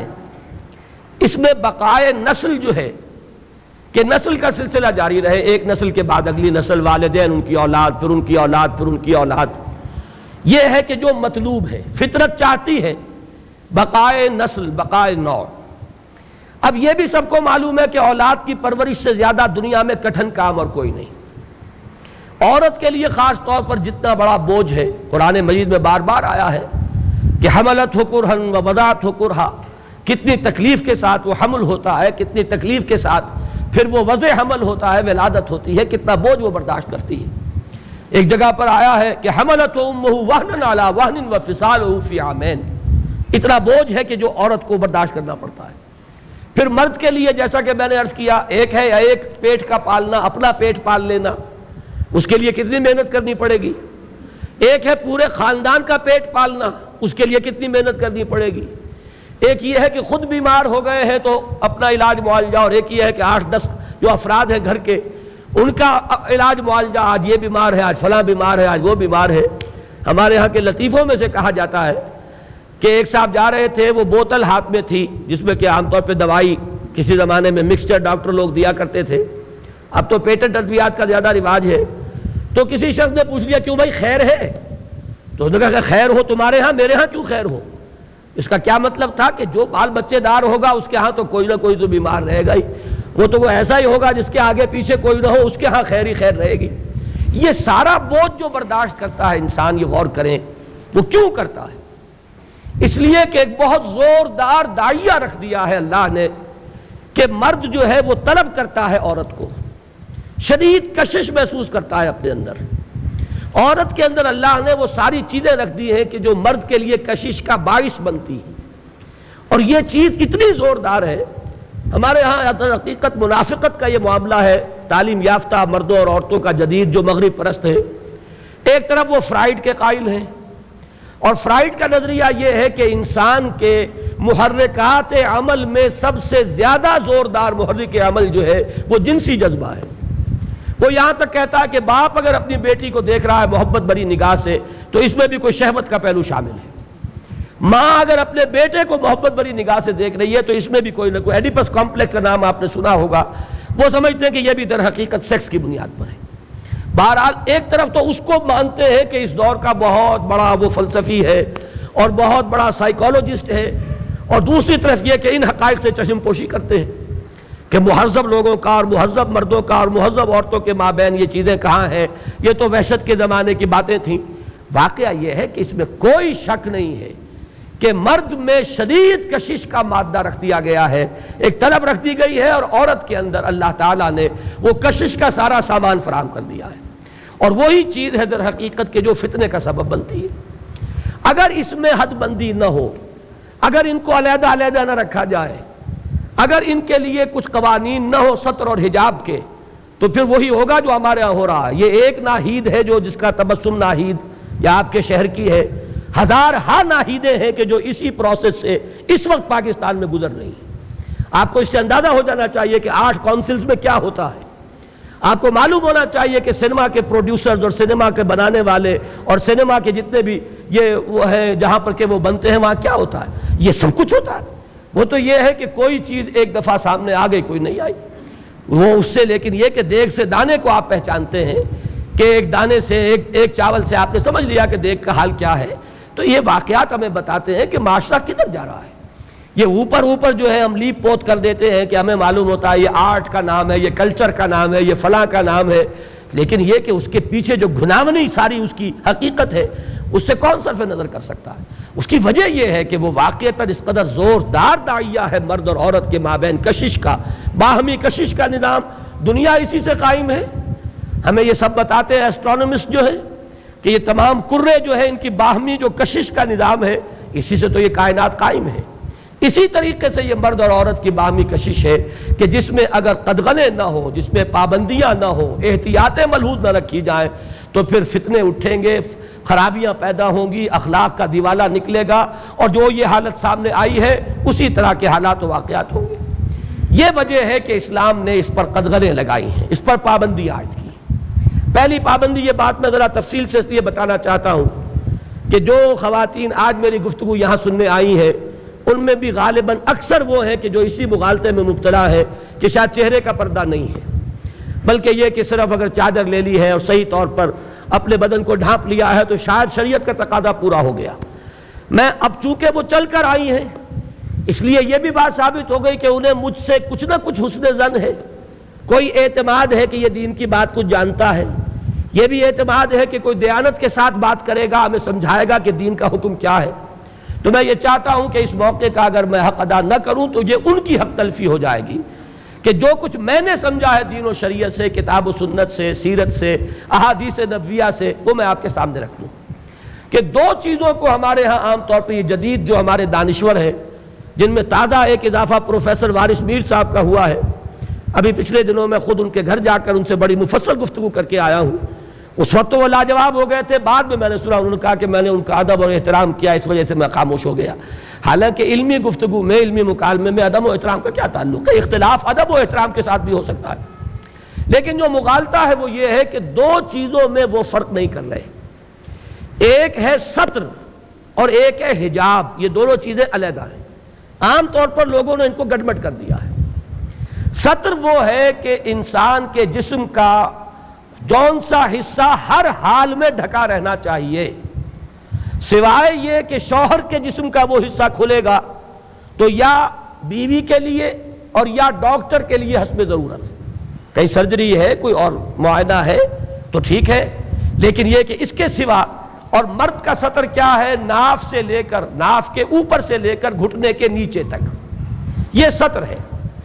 اس میں بقائے نسل جو ہے کہ نسل کا سلسلہ جاری رہے، ایک نسل کے بعد اگلی نسل، والدین ان کی اولاد، پھر ان کی اولاد، پھر ان کی اولاد، یہ ہے کہ جو مطلوب ہے، فطرت چاہتی ہے بقائے نسل، بقائے نوع۔ اب یہ بھی سب کو معلوم ہے کہ اولاد کی پرورش سے زیادہ دنیا میں کٹھن کام اور کوئی نہیں۔ عورت کے لیے خاص طور پر جتنا بڑا بوجھ ہے، قرآن مجید میں بار بار آیا ہے کہ حملتہ کرہا ووضعتہ کرہا، کتنی تکلیف کے ساتھ وہ حمل ہوتا ہے، کتنی تکلیف کے ساتھ پھر وہ وضع حمل ہوتا ہے، ولادت ہوتی ہے، کتنا بوجھ وہ برداشت کرتی ہے۔ ایک جگہ پر آیا ہے کہ حملتہ امہ وہنا علی وہن وفصالہ فی عامین، اتنا بوجھ ہے کہ جو عورت کو برداشت کرنا پڑتا ہے۔ پھر مرد کے لیے جیسا کہ میں نے عرض کیا، ایک ہے ایک پیٹ کا پالنا، اپنا پیٹ پال لینا، اس کے لیے کتنی محنت کرنی پڑے گی۔ ایک ہے پورے خاندان کا پیٹ پالنا، اس کے لیے کتنی محنت کرنی پڑے گی۔ ایک یہ ہے کہ خود بیمار ہو گئے ہیں تو اپنا علاج معالجہ، اور ایک یہ ہے کہ 8-10 جو افراد ہیں گھر کے ان کا علاج معالجہ، آج یہ بیمار ہے، آج فلاں بیمار ہے، آج وہ بیمار ہے۔ ہمارے ہاں کے لطیفوں میں سے کہا جاتا ہے کہ ایک صاحب جا رہے تھے، وہ بوتل ہاتھ میں تھی جس میں کہ عام طور پہ دوائی کسی زمانے میں مکسچر ڈاکٹر لوگ دیا کرتے تھے، اب تو پیٹنٹ ادویات کا زیادہ رواج ہے۔ تو کسی شخص نے پوچھ لیا کیوں بھائی خیر ہے؟ تو انہوں نے کہا کہ خیر ہو تمہارے ہاں، میرے ہاں کیوں خیر ہو؟ اس کا کیا مطلب تھا کہ جو بال بچے دار ہوگا اس کے ہاں تو کوئی نہ کوئی تو بیمار رہے گا ہی، وہ ایسا ہی ہوگا جس کے آگے پیچھے کوئی نہ ہو، اس کے ہاں خیر ہی خیر رہے گی۔ یہ سارا بوجھ جو برداشت کرتا ہے انسان، یہ غور کریں وہ کیوں کرتا ہے؟ اس لیے کہ ایک بہت زوردار داعیہ رکھ دیا ہے اللہ نے کہ مرد جو ہے وہ طلب کرتا ہے عورت کو، شدید کشش محسوس کرتا ہے اپنے اندر۔ عورت کے اندر اللہ نے وہ ساری چیزیں رکھ دی ہیں کہ جو مرد کے لیے کشش کا باعث بنتی ہے، اور یہ چیز اتنی زوردار ہے۔ ہمارے ہاں حقیقت منافقت کا یہ معاملہ ہے، تعلیم یافتہ مردوں اور عورتوں کا جدید جو مغرب پرست ہے۔ ایک طرف وہ فرائیڈ کے قائل ہیں، اور فرائیڈ کا نظریہ یہ ہے کہ انسان کے محرکات عمل میں سب سے زیادہ زوردار محرک عمل جو ہے وہ جنسی جذبہ ہے۔ وہ یہاں تک کہتا ہے کہ باپ اگر اپنی بیٹی کو دیکھ رہا ہے محبت بری نگاہ سے تو اس میں بھی کوئی شہوت کا پہلو شامل ہے۔ ماں اگر اپنے بیٹے کو محبت بری نگاہ سے دیکھ رہی ہے تو اس میں بھی کوئی نہ کوئی، ایڈیپس کمپلیکس کا نام آپ نے سنا ہوگا، وہ سمجھتے ہیں کہ یہ بھی در حقیقت سیکس کی بنیاد پر ہے۔ بہرحال ایک طرف تو اس کو مانتے ہیں کہ اس دور کا بہت بڑا وہ فلسفی ہے اور بہت بڑا سائیکالوجسٹ ہے، اور دوسری طرف یہ کہ ان حقائق سے چشم پوشی کرتے ہیں کہ مہذب لوگوں کا اور مہذب مردوں کا اور مہذب عورتوں کے مابین یہ چیزیں کہاں ہیں، یہ تو وحشت کے زمانے کی باتیں تھیں۔ واقعہ یہ ہے کہ اس میں کوئی شک نہیں ہے کہ مرد میں شدید کشش کا مادہ رکھ دیا گیا ہے، ایک طلب رکھ دی گئی ہے، اور عورت کے اندر اللہ تعالیٰ نے وہ کشش کا سارا سامان فراہم کر دیا ہے، اور وہی چیز ہے در حقیقت کے جو فتنے کا سبب بنتی ہے۔ اگر اس میں حد بندی نہ ہو، اگر ان کو علیحدہ علیحدہ نہ رکھا جائے، اگر ان کے لیے کچھ قوانین نہ ہو سطر اور حجاب کے، تو پھر وہی ہوگا جو ہمارے ہاں ہو رہا ہے۔ یہ ایک ناہید ہے جو جس کا تبسم ناہید یا آپ کے شہر کی ہے، ہزار ہا ناہیدیں ہیں کہ جو اسی پروسیس سے اس وقت پاکستان میں گزر رہی ہیں۔ آپ کو اس سے اندازہ ہو جانا چاہیے کہ 8 کونسلز میں کیا ہوتا ہے۔ آپ کو معلوم ہونا چاہیے کہ سینما کے پروڈیوسرز اور سینما کے بنانے والے اور سینما کے جتنے بھی یہ وہ ہیں جہاں پر کہ وہ بنتے ہیں وہاں کیا ہوتا ہے، یہ سب کچھ ہوتا ہے۔ وہ تو یہ ہے کہ کوئی چیز ایک دفعہ سامنے آ گئی، کوئی نہیں آئی وہ اس سے، لیکن یہ کہ دیگ سے دانے کو آپ پہچانتے ہیں کہ ایک دانے سے ایک چاول سے آپ نے سمجھ لیا کہ دیگ کا حال کیا ہے۔ تو یہ واقعات ہمیں بتاتے ہیں کہ معاشرہ کدھر جا رہا ہے۔ یہ اوپر جو ہے ہم لیپ پوت کر دیتے ہیں کہ ہمیں معلوم ہوتا ہے یہ آرٹ کا نام ہے، یہ کلچر کا نام ہے، یہ فلاں کا نام ہے، لیکن یہ کہ اس کے پیچھے جو گھناونی ساری اس کی حقیقت ہے اس سے کون صرف نظر کر سکتا ہے؟ اس کی وجہ یہ ہے کہ وہ واقعتاً اس قدر زوردار داعیہ ہے مرد اور عورت کے مابین کشش کا، باہمی کشش کا نظام، دنیا اسی سے قائم ہے۔ ہمیں یہ سب بتاتے ہیں ایسٹرونومسٹ جو ہے کہ کہ یہ تمام کرے جو ہے ان کی باہمی جو کشش کا نظام ہے، اسی سے تو یہ کائنات قائم ہے۔ اسی طریقے سے یہ مرد اور عورت کی باہمی کشش ہے کہ جس میں اگر قدغنیں نہ ہو، جس میں پابندیاں نہ ہو، احتیاطیں ملحوظ نہ رکھی جائیں تو پھر فتنے اٹھیں گے، خرابیاں پیدا ہوں گی، اخلاق کا دیوالہ نکلے گا، اور جو یہ حالت سامنے آئی ہے اسی طرح کے حالات و واقعات ہوں گے۔ یہ وجہ ہے کہ اسلام نے اس پر قدغنیں لگائی ہیں، اس پر پابندی عائد کی۔ پہلی پابندی، یہ بات میں ذرا تفصیل سے اس لیے بتانا چاہتا ہوں کہ جو خواتین آج میری گفتگو یہاں سننے آئی ہیں ان میں بھی غالباً اکثر وہ ہیں کہ جو اسی مغالطے میں مبتلا ہے کہ شاید چہرے کا پردہ نہیں ہے، بلکہ یہ کہ صرف اگر چادر لے لی ہے اور صحیح طور پر اپنے بدن کو ڈھانپ لیا ہے تو شاید شریعت کا تقاضا پورا ہو گیا۔ میں اب چونکہ وہ چل کر آئی ہیں اس لیے یہ بھی بات ثابت ہو گئی کہ انہیں مجھ سے کچھ نہ کچھ حسن ظن ہے، کوئی اعتماد ہے کہ یہ دین کی بات کچھ جانتا ہے، یہ بھی اعتماد ہے کہ کوئی دیانت کے ساتھ بات کرے گا، ہمیں سمجھائے گا کہ دین کا حکم کیا ہے۔ تو میں یہ چاہتا ہوں کہ اس موقع کا اگر میں حق ادا نہ کروں تو یہ ان کی حق تلفی ہو جائے گی کہ جو کچھ میں نے سمجھا ہے دین و شریعت سے، کتاب و سنت سے، سیرت سے، احادیث نبویہ سے، وہ میں آپ کے سامنے رکھ لوں کہ دو چیزوں کو ہمارے ہاں عام طور پہ یہ جدید جو ہمارے دانشور ہیں، جن میں تازہ ایک اضافہ پروفیسر وارث میر صاحب کا ہوا ہے، ابھی پچھلے دنوں میں خود ان کے گھر جا کر ان سے بڑی مفصل گفتگو کر کے آیا ہوں۔ اس وقت تو وہ لاجواب ہو گئے تھے، بعد میں نے سنا انہوں نے کہا کہ میں نے ان کا ادب اور احترام کیا، اس وجہ سے میں خاموش ہو گیا۔ حالانکہ علمی گفتگو میں، علمی مکالمے میں ادب و احترام کا کیا تعلق ہے؟ اختلاف ادب و احترام کے ساتھ بھی ہو سکتا ہے، لیکن جو مغالطہ ہے وہ یہ ہے کہ دو چیزوں میں وہ فرق نہیں کر رہے، ایک ہے ستر اور ایک ہے حجاب، یہ دونوں چیزیں علیحدہ ہیں۔ عام طور پر لوگوں نے ان کو گڑبڑ کر دیا ہے۔ ستر وہ ہے کہ انسان کے جسم کا جون سا حصہ ہر حال میں ڈھکا رہنا چاہیے، سوائے یہ کہ شوہر کے جسم کا وہ حصہ کھلے گا تو یا بیوی کے لیے اور یا ڈاکٹر کے لیے حسب ضرورت، کہیں سرجری ہے، کوئی اور معائنہ ہے تو ٹھیک ہے، لیکن یہ کہ اس کے سوا، اور مرد کا سطر کیا ہے؟ ناف سے لے کر، ناف کے اوپر سے لے کر گھٹنے کے نیچے تک یہ سطر ہے۔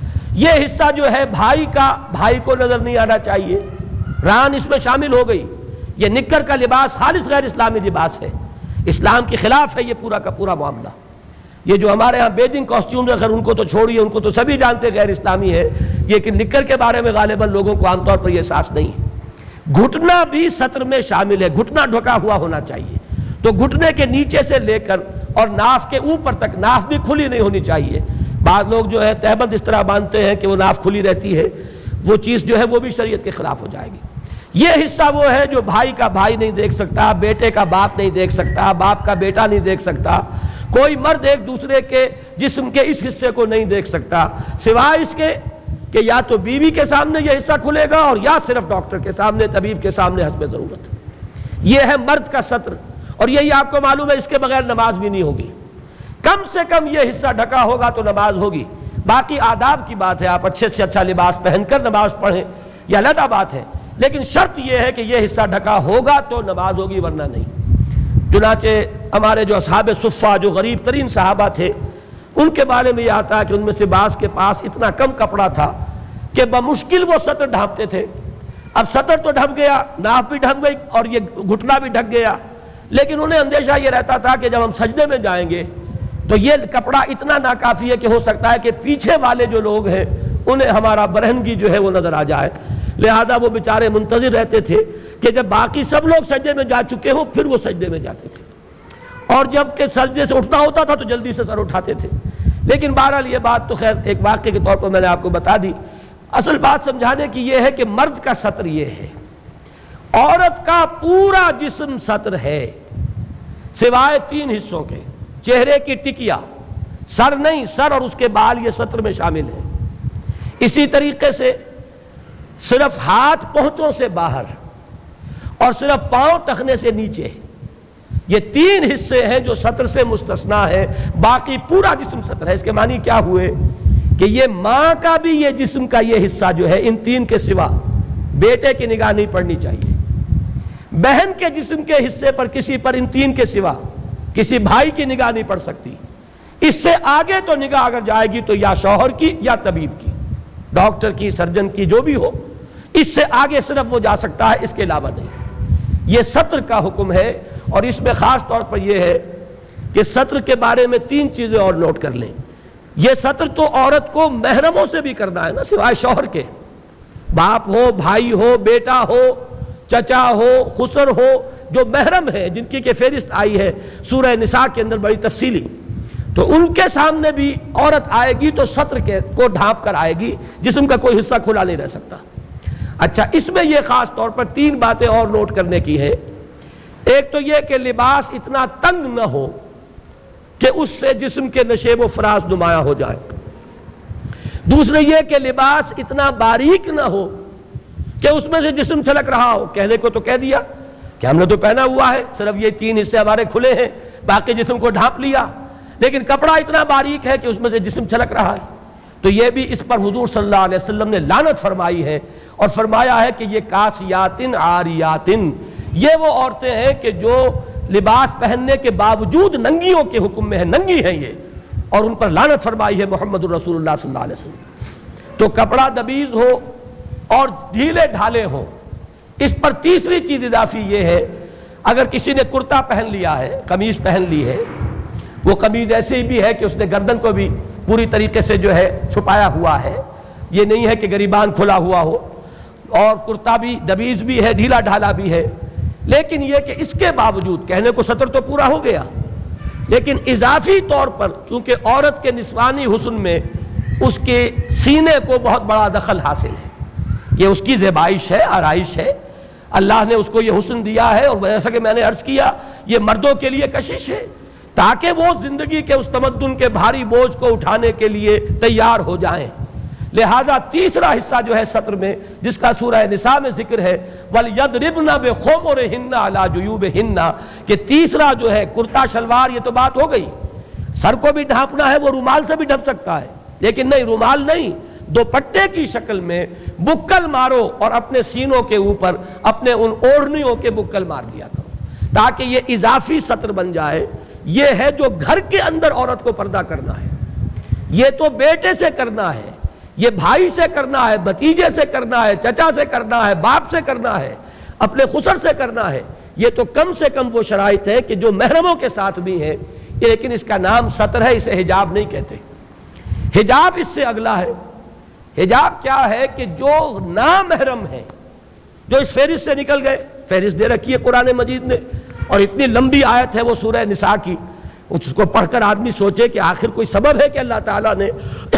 یہ حصہ جو ہے بھائی کا، بھائی کو نظر نہیں آنا چاہیے، ران اس میں شامل ہو گئی۔ یہ نکر کا لباس خالص غیر اسلامی لباس ہے، اسلام کے خلاف ہے یہ پورا کا پورا معاملہ۔ یہ جو ہمارے ہاں بیجنگ کاسٹیوم ہے، خیر ان کو تو چھوڑیے، ان کو تو سبھی جانتے غیر اسلامی ہے، یہ کہ نکر کے بارے میں غالباً لوگوں کو عام طور پر یہ احساس نہیں ہے۔ گھٹنا بھی سطر میں شامل ہے، گھٹنا ڈھکا ہوا ہونا چاہیے، تو گھٹنے کے نیچے سے لے کر اور ناف کے اوپر تک، ناف بھی کھلی نہیں ہونی چاہیے۔ بعض لوگ جو ہے تہبند اس طرح باندھتے ہیں کہ وہ ناف کھلی رہتی ہے، وہ چیز جو ہے وہ بھی شریعت کے خلاف ہو جائے گی۔ یہ حصہ وہ ہے جو بھائی کا بھائی نہیں دیکھ سکتا، بیٹے کا باپ نہیں دیکھ سکتا، باپ کا بیٹا نہیں دیکھ سکتا، کوئی مرد ایک دوسرے کے جسم کے اس حصے کو نہیں دیکھ سکتا، سوائے اس کے کہ یا تو بیوی کے سامنے یہ حصہ کھلے گا اور یا صرف ڈاکٹر کے سامنے، طبیب کے سامنے حسب ضرورت۔ یہ ہے مرد کا سطر، اور یہی آپ کو معلوم ہے اس کے بغیر نماز بھی نہیں ہوگی، کم سے کم یہ حصہ ڈھکا ہوگا تو نماز ہوگی۔ باقی آداب کی بات ہے، آپ اچھے سے اچھا لباس پہن کر نماز پڑھیں، یہ علیحدہ بات ہے، لیکن شرط یہ ہے کہ یہ حصہ ڈھکا ہوگا تو نماز ہوگی، ورنہ نہیں۔ چنانچہ ہمارے جو اصحاب صفہ، جو غریب ترین صحابہ تھے، ان کے بارے میں یہ آتا ہے کہ ان میں سے بعض کے پاس اتنا کم کپڑا تھا کہ بمشکل وہ سطر ڈھانپتے تھے۔ اب سطر تو ڈھک گیا، ناف بھی ڈھک گئی اور یہ گھٹنا بھی ڈھک گیا، لیکن انہیں اندیشہ یہ رہتا تھا کہ جب ہم سجدے میں جائیں گے تو یہ کپڑا اتنا ناکافی ہے کہ ہو سکتا ہے کہ پیچھے والے جو لوگ ہیں انہیں ہمارا برہنگی جو ہے وہ نظر آ جائے، لہذا وہ بیچارے منتظر رہتے تھے کہ جب باقی سب لوگ سجدے میں جا چکے ہوں پھر وہ سجدے میں جاتے تھے، اور جب کہ سجدے سے اٹھنا ہوتا تھا تو جلدی سے سر اٹھاتے تھے۔ لیکن بہرحال یہ بات تو خیر ایک واقعے کے طور پر میں نے آپ کو بتا دی۔ اصل بات سمجھانے کی یہ ہے کہ مرد کا سطر یہ ہے، عورت کا پورا جسم سطر ہے سوائے 3 حصوں کے، چہرے کی ٹکیا، سر نہیں، سر اور اس کے بال یہ سطر میں شامل ہے۔ اسی طریقے سے صرف ہاتھ پہنچوں سے باہر اور صرف پاؤں ٹخنے سے نیچے، یہ 3 حصے ہیں جو سطر سے مستثنا ہے، باقی پورا جسم سطر ہے۔ اس کے معنی کیا ہوئے کہ یہ ماں کا بھی یہ جسم کا یہ حصہ جو ہے ان 3 کے سوا بیٹے کی نگاہ نہیں پڑنی چاہیے، بہن کے جسم کے حصے پر کسی پر ان 3 کے سوا کسی بھائی کی نگاہ نہیں پڑ سکتی۔ اس سے آگے تو نگاہ اگر جائے گی تو یا شوہر کی یا طبیب کی، ڈاکٹر کی، سرجن کی، جو بھی ہو، اس سے آگے صرف وہ جا سکتا ہے، اس کے علاوہ نہیں۔ یہ سطر کا حکم ہے، اور اس میں خاص طور پر یہ ہے کہ سطر کے بارے میں 3 چیزیں اور نوٹ کر لیں۔ یہ سطر تو عورت کو محرموں سے بھی کرنا ہے نا، سوائے شوہر کے، باپ ہو، بھائی ہو، بیٹا ہو، چچا ہو، خسر ہو، جو محرم ہے جن کی کہ فہرست آئی ہے سورہ نساء کے اندر بڑی تفصیلی، تو ان کے سامنے بھی عورت آئے گی تو سطر کو ڈھانپ کر آئے گی، جسم کا کوئی حصہ کھلا نہیں رہ سکتا۔ اچھا، اس میں یہ خاص طور پر 3 باتیں اور نوٹ کرنے کی ہے۔ ایک تو یہ کہ لباس اتنا تنگ نہ ہو کہ اس سے جسم کے نشیب و فراز نمایاں ہو جائے۔ دوسرے یہ کہ لباس اتنا باریک نہ ہو کہ اس میں سے جسم چھلک رہا ہو۔ کہنے کو تو کہہ دیا کہ ہم نے تو پہنا ہوا ہے، صرف یہ 3 حصے ہمارے کھلے ہیں، باقی جسم کو ڈھانپ لیا، لیکن کپڑا اتنا باریک ہے کہ اس میں سے جسم چھلک رہا ہے۔ تو یہ بھی اس پر حضور صلی اللہ علیہ وسلم نے لعنت فرمائی ہے اور فرمایا ہے کہ یہ کاسیاتن عاریاتن، یہ وہ عورتیں ہیں کہ جو لباس پہننے کے باوجود ننگیوں کے حکم میں ہیں، ننگی ہیں یہ، اور ان پر لعنت فرمائی ہے محمد الرسول اللہ صلی اللہ علیہ وسلم۔ تو کپڑا دبیز ہو اور ڈھیلے ڈھالے ہوں۔ اس پر تیسری چیز اضافی یہ ہے، اگر کسی نے کرتا پہن لیا ہے، قمیض پہن لی ہے، وہ قمیض ایسی بھی ہے کہ اس نے گردن کو بھی پوری طریقے سے جو ہے چھپایا ہوا ہے، یہ نہیں ہے کہ گریبان کھلا ہوا ہو، اور کرتا بھی دبیز بھی ہے، ڈھیلا ڈھالا بھی ہے، لیکن یہ کہ اس کے باوجود کہنے کو سطر تو پورا ہو گیا، لیکن اضافی طور پر چونکہ عورت کے نسوانی حسن میں اس کے سینے کو بہت بڑا دخل حاصل ہے، یہ اس کی زیبائش ہے، آرائش ہے، اللہ نے اس کو یہ حسن دیا ہے، اور جیسا کہ میں نے عرض کیا یہ مردوں کے لیے کشش ہے تاکہ وہ زندگی کے اس تمدن کے بھاری بوجھ کو اٹھانے کے لیے تیار ہو جائیں۔ لہذا تیسرا حصہ جو ہے سطر میں، جس کا سورہ نساء میں ذکر ہے وَلْيَضْرِبْنَ بِخُمُرِهِنَّ عَلَى جُيُوبِهِنَّ، کہ تیسرا جو ہے کرتا شلوار، یہ تو بات ہو گئی، سر کو بھی ڈھانپنا ہے، وہ رومال سے بھی ڈھک سکتا ہے، لیکن نہیں، رومال نہیں، دوپٹے کی شکل میں بکل مارو اور اپنے سینوں کے اوپر اپنے ان اوڑھنیوں کے بکل مار دیا کرو تاکہ یہ اضافی سطر بن جائے۔ یہ ہے جو گھر کے اندر عورت کو پردہ کرنا ہے، یہ تو بیٹے سے کرنا ہے، یہ بھائی سے کرنا ہے، بھتیجے سے کرنا ہے، چچا سے کرنا ہے، باپ سے کرنا ہے، اپنے خسر سے کرنا ہے، یہ تو کم سے کم وہ شرائط ہے کہ جو محرموں کے ساتھ بھی ہیں، لیکن اس کا نام سطر ہے، اسے حجاب نہیں کہتے۔ حجاب اس سے اگلا ہے۔ حجاب کیا ہے کہ جو نامحرم ہے، جو اس فہرست سے نکل گئے، فہرست دے رکھی ہے قرآن مجید نے، اور اتنی لمبی آیت ہے وہ سورہ نساء کی، اس کو پڑھ کر آدمی سوچے کہ آخر کوئی سبب ہے کہ اللہ تعالیٰ نے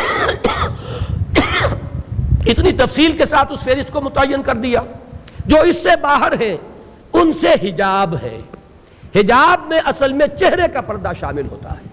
اتنی تفصیل کے ساتھ اس فہرست کو متعین کر دیا۔ جو اس سے باہر ہے ان سے حجاب ہے۔ حجاب میں اصل میں چہرے کا پردہ شامل ہوتا ہے،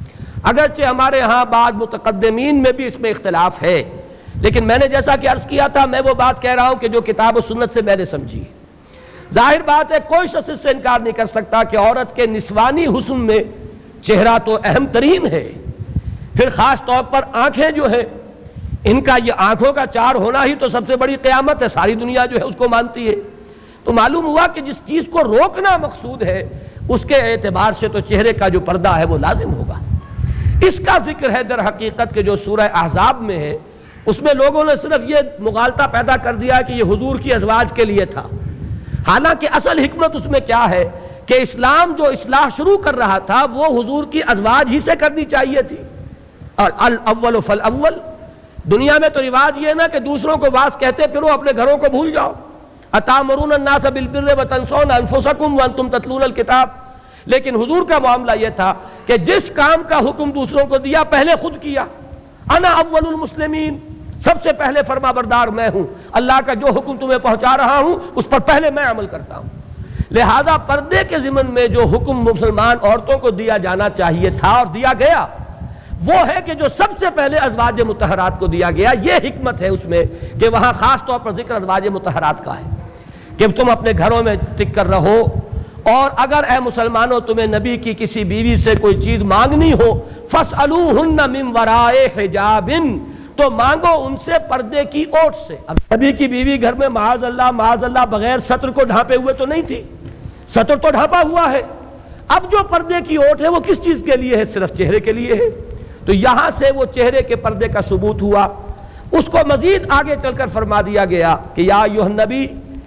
اگرچہ ہمارے ہاں بعض متقدمین میں بھی اس میں اختلاف ہے، لیکن میں نے جیسا کہ عرض کیا تھا، میں وہ بات کہہ رہا ہوں کہ جو کتاب و سنت سے میں نے سمجھی۔ ظاہر بات ہے کوئی شخص اس سے انکار نہیں کر سکتا کہ عورت کے نسوانی حسن میں چہرہ تو اہم ترین ہے، پھر خاص طور پر آنکھیں جو ہے، ان کا یہ آنکھوں کا 4 ہونا ہی تو سب سے بڑی قیامت ہے، ساری دنیا جو ہے اس کو مانتی ہے۔ تو معلوم ہوا کہ جس چیز کو روکنا مقصود ہے اس کے اعتبار سے تو چہرے کا جو پردہ ہے وہ لازم ہوگا۔ اس کا ذکر ہے در حقیقت کہ جو سورہ احزاب میں ہے، اس میں لوگوں نے صرف یہ مغالطہ پیدا کر دیا کہ یہ حضور کی ازواج کے لیے تھا، حالانکہ اصل حکمت اس میں کیا ہے کہ اسلام جو اصلاح شروع کر رہا تھا وہ حضور کی ازواج ہی سے کرنی چاہیے تھی۔ اور الاول فالاول، دنیا میں تو رواج یہ نا کہ دوسروں کو واز کہتے پھرو، اپنے گھروں کو بھول جاؤ۔ اتامرون الناس بالبر وتنسون انفسکم وانتم تتلون الکتاب، لیکن حضور کا معاملہ یہ تھا کہ جس کام کا حکم دوسروں کو دیا پہلے خود کیا۔ انا اول المسلمین، سب سے پہلے فرما بردار میں ہوں، اللہ کا جو حکم تمہیں پہنچا رہا ہوں اس پر پہلے میں عمل کرتا ہوں۔ لہذا پردے کے ضمن میں جو حکم مسلمان عورتوں کو دیا جانا چاہیے تھا اور دیا گیا، وہ ہے کہ جو سب سے پہلے ازواج مطہرات کو دیا گیا۔ یہ حکمت ہے اس میں کہ وہاں خاص طور پر ذکر ازواج مطہرات کا ہے کہ تم اپنے گھروں میں ٹک کر رہو، اور اگر اے مسلمانوں تمہیں نبی کی کسی بیوی سے کوئی چیز مانگنی ہو فاسألوہن من وراء حجاب، تو مانگو ان سے پردے کی اوٹ سے۔ اب نبی کی بیوی گھر میں معاذ اللہ بغیر سطر کو ڈھانپے ہوئے تو نہیں تھی، سطر تو ڈھانپا ہوا ہے۔ اب جو پردے کی اوٹ ہے وہ کس چیز کے لیے ہے؟ صرف چہرے کے لیے ہے۔ تو یہاں سے وہ چہرے کے پردے کا ثبوت ہوا۔ اس کو مزید آگے چل کر فرما دیا گیا کہ یا ایھا النبی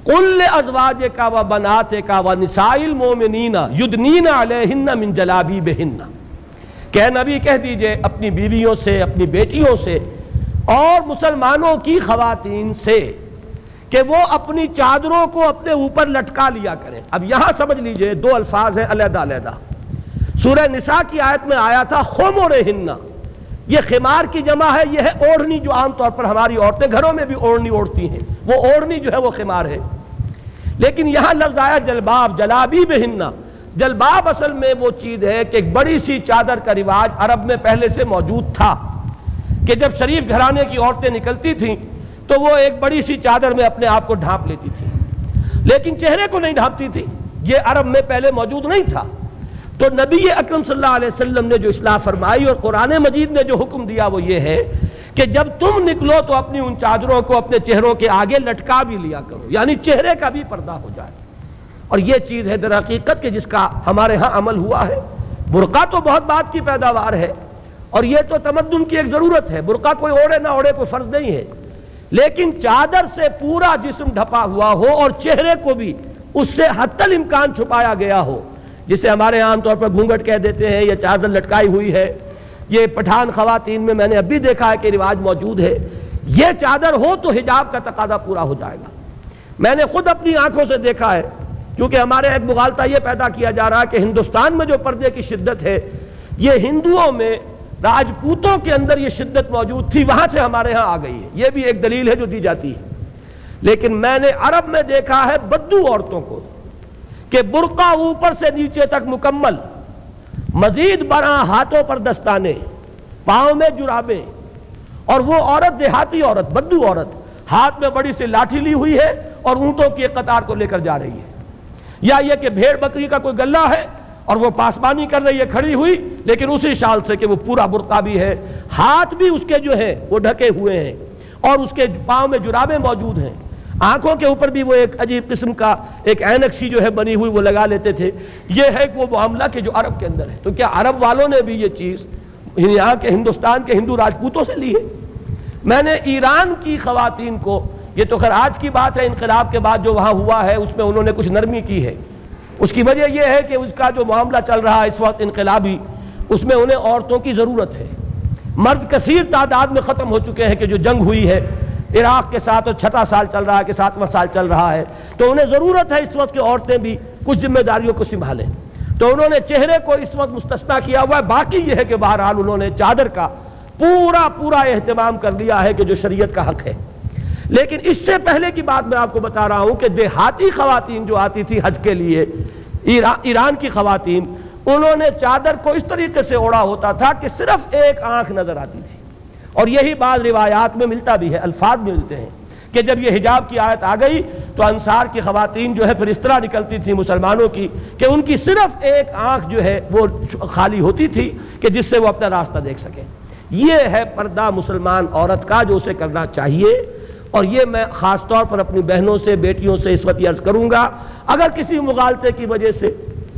قل لازواجک و بناتک و نساء المؤمنین یدنین علیہن من جلابیبہن، کہ اے نبی کہہ دیجئے اپنی بیویوں سے، اپنی بیٹیوں سے اور مسلمانوں کی خواتین سے کہ وہ اپنی چادروں کو اپنے اوپر لٹکا لیا کریں۔ اب یہاں سمجھ لیجئے دو الفاظ ہیں علیحدہ علیحدہ۔ سورہ نساء کی آیت میں آیا تھا خمرہن، یہ خمار کی جمع ہے، یہ ہے اوڑھنی جو عام طور پر ہماری عورتیں گھروں میں بھی اوڑھنی اوڑھتی ہیں، وہ اوڑھنی جو ہے وہ خمار ہے۔ لیکن یہاں لفظ آیا جلباب، جلابیبہن۔ جلباب اصل میں وہ چیز ہے کہ ایک بڑی سی چادر کا رواج عرب میں پہلے سے موجود تھا کہ جب شریف گھرانے کی عورتیں نکلتی تھیں تو وہ ایک بڑی سی چادر میں اپنے آپ کو ڈھانپ لیتی تھی، لیکن چہرے کو نہیں ڈھانپتی تھی، یہ عرب میں پہلے موجود نہیں تھا۔ تو نبی اکرم صلی اللہ علیہ وسلم نے جو اصلاح فرمائی اور قرآن مجید نے جو حکم دیا وہ یہ ہے کہ جب تم نکلو تو اپنی ان چادروں کو اپنے چہروں کے آگے لٹکا بھی لیا کرو، یعنی چہرے کا بھی پردہ ہو جائے۔ اور یہ چیز ہے در حقیقت کہ جس کا ہمارے ہاں عمل ہوا ہے۔ برقع تو بہت بات کی پیداوار ہے اور یہ تو تمدن کی ایک ضرورت ہے، برقع کوئی اوڑھے نہ اوڑھے کوئی فرض نہیں ہے، لیکن چادر سے پورا جسم ڈھپا ہوا ہو اور چہرے کو بھی اس سے حتی الامکان چھپایا گیا ہو، جسے ہمارے عام طور پر گھونگھٹ کہہ دیتے ہیں یا چادر لٹکائی ہوئی ہے۔ یہ پٹھان خواتین میں میں نے اب بھی دیکھا ہے کہ رواج موجود ہے۔ یہ چادر ہو تو حجاب کا تقاضا پورا ہو جائے گا۔ میں نے خود اپنی آنکھوں سے دیکھا ہے، کیونکہ ہمارے ایک مغالطہ یہ پیدا کیا جا رہا ہے کہ ہندوستان میں جو پردے کی شدت ہے یہ ہندوؤں میں، راجپوتوں کے اندر یہ شدت موجود تھی، وہاں سے ہمارے ہاں آ گئی ہے، یہ بھی ایک دلیل ہے جو دی جاتی ہے۔ لیکن میں نے عرب میں دیکھا ہے بدو عورتوں کو کہ برقع اوپر سے نیچے تک مکمل، مزید برآں ہاتھوں پر دستانے، پاؤں میں جرابیں، اور وہ عورت دیہاتی عورت، بدو عورت، ہاتھ میں بڑی سی لاٹھی لی ہوئی ہے اور اونٹوں کی ایک قطار کو لے کر جا رہی ہے، یا یہ کہ بھیڑ بکری کا کوئی گلہ ہے اور وہ پاسبانی کر رہی ہے کھڑی ہوئی، لیکن اسی شال سے کہ وہ پورا برقع بھی ہے، ہاتھ بھی اس کے جو ہے وہ ڈھکے ہوئے ہیں اور اس کے پاؤں میں جرابیں موجود ہیں، آنکھوں کے اوپر بھی وہ ایک عجیب قسم کا ایک اینک سی جو ہے بنی ہوئی وہ لگا لیتے تھے۔ یہ ہے وہ معاملہ کہ جو عرب کے اندر ہے۔ تو کیا عرب والوں نے بھی یہ چیز یہاں کے ہندوستان کے ہندو راجپوتوں سے لی ہے؟ میں نے ایران کی خواتین کو، یہ تو خیر آج کی بات ہے، انقلاب کے بعد جو وہاں ہوا ہے اس میں انہوں نے کچھ نرمی کی ہے، اس کی وجہ یہ ہے کہ اس کا جو معاملہ چل رہا ہے اس وقت انقلابی، اس میں انہیں عورتوں کی ضرورت ہے۔ مرد کثیر تعداد میں ختم ہو چکے ہیں کہ جو جنگ ہوئی ہے عراق کے ساتھ، اور 6واں سال چل رہا ہے کہ 7واں سال چل رہا ہے، تو انہیں ضرورت ہے اس وقت کہ عورتیں بھی کچھ ذمہ داریوں کو سنبھالیں۔ تو انہوں نے چہرے کو اس وقت مستثنیٰ کیا ہوا ہے، باقی یہ ہے کہ بہرحال انہوں نے چادر کا پورا اہتمام کر لیا ہے کہ جو شریعت کا حق ہے۔ لیکن اس سے پہلے کی بات میں آپ کو بتا رہا ہوں کہ دیہاتی خواتین جو آتی تھی حج کے لیے، ایران کی خواتین، انہوں نے چادر کو اس طریقے سے اوڑھا ہوتا تھا کہ صرف ایک آنکھ نظر آتی تھی، اور یہی بعض روایات میں ملتا بھی ہے، الفاظ میں ملتے ہیں کہ جب یہ حجاب کی آیت آ گئی تو انصار کی خواتین جو ہے پھر اس طرح نکلتی تھی مسلمانوں کی کہ ان کی صرف ایک آنکھ جو ہے وہ خالی ہوتی تھی کہ جس سے وہ اپنا راستہ دیکھ سکیں۔ یہ ہے پردہ مسلمان عورت کا جو اسے کرنا چاہیے، اور یہ میں خاص طور پر اپنی بہنوں سے، بیٹیوں سے اس وقت عرض کروں گا، اگر کسی مغالطے کی وجہ سے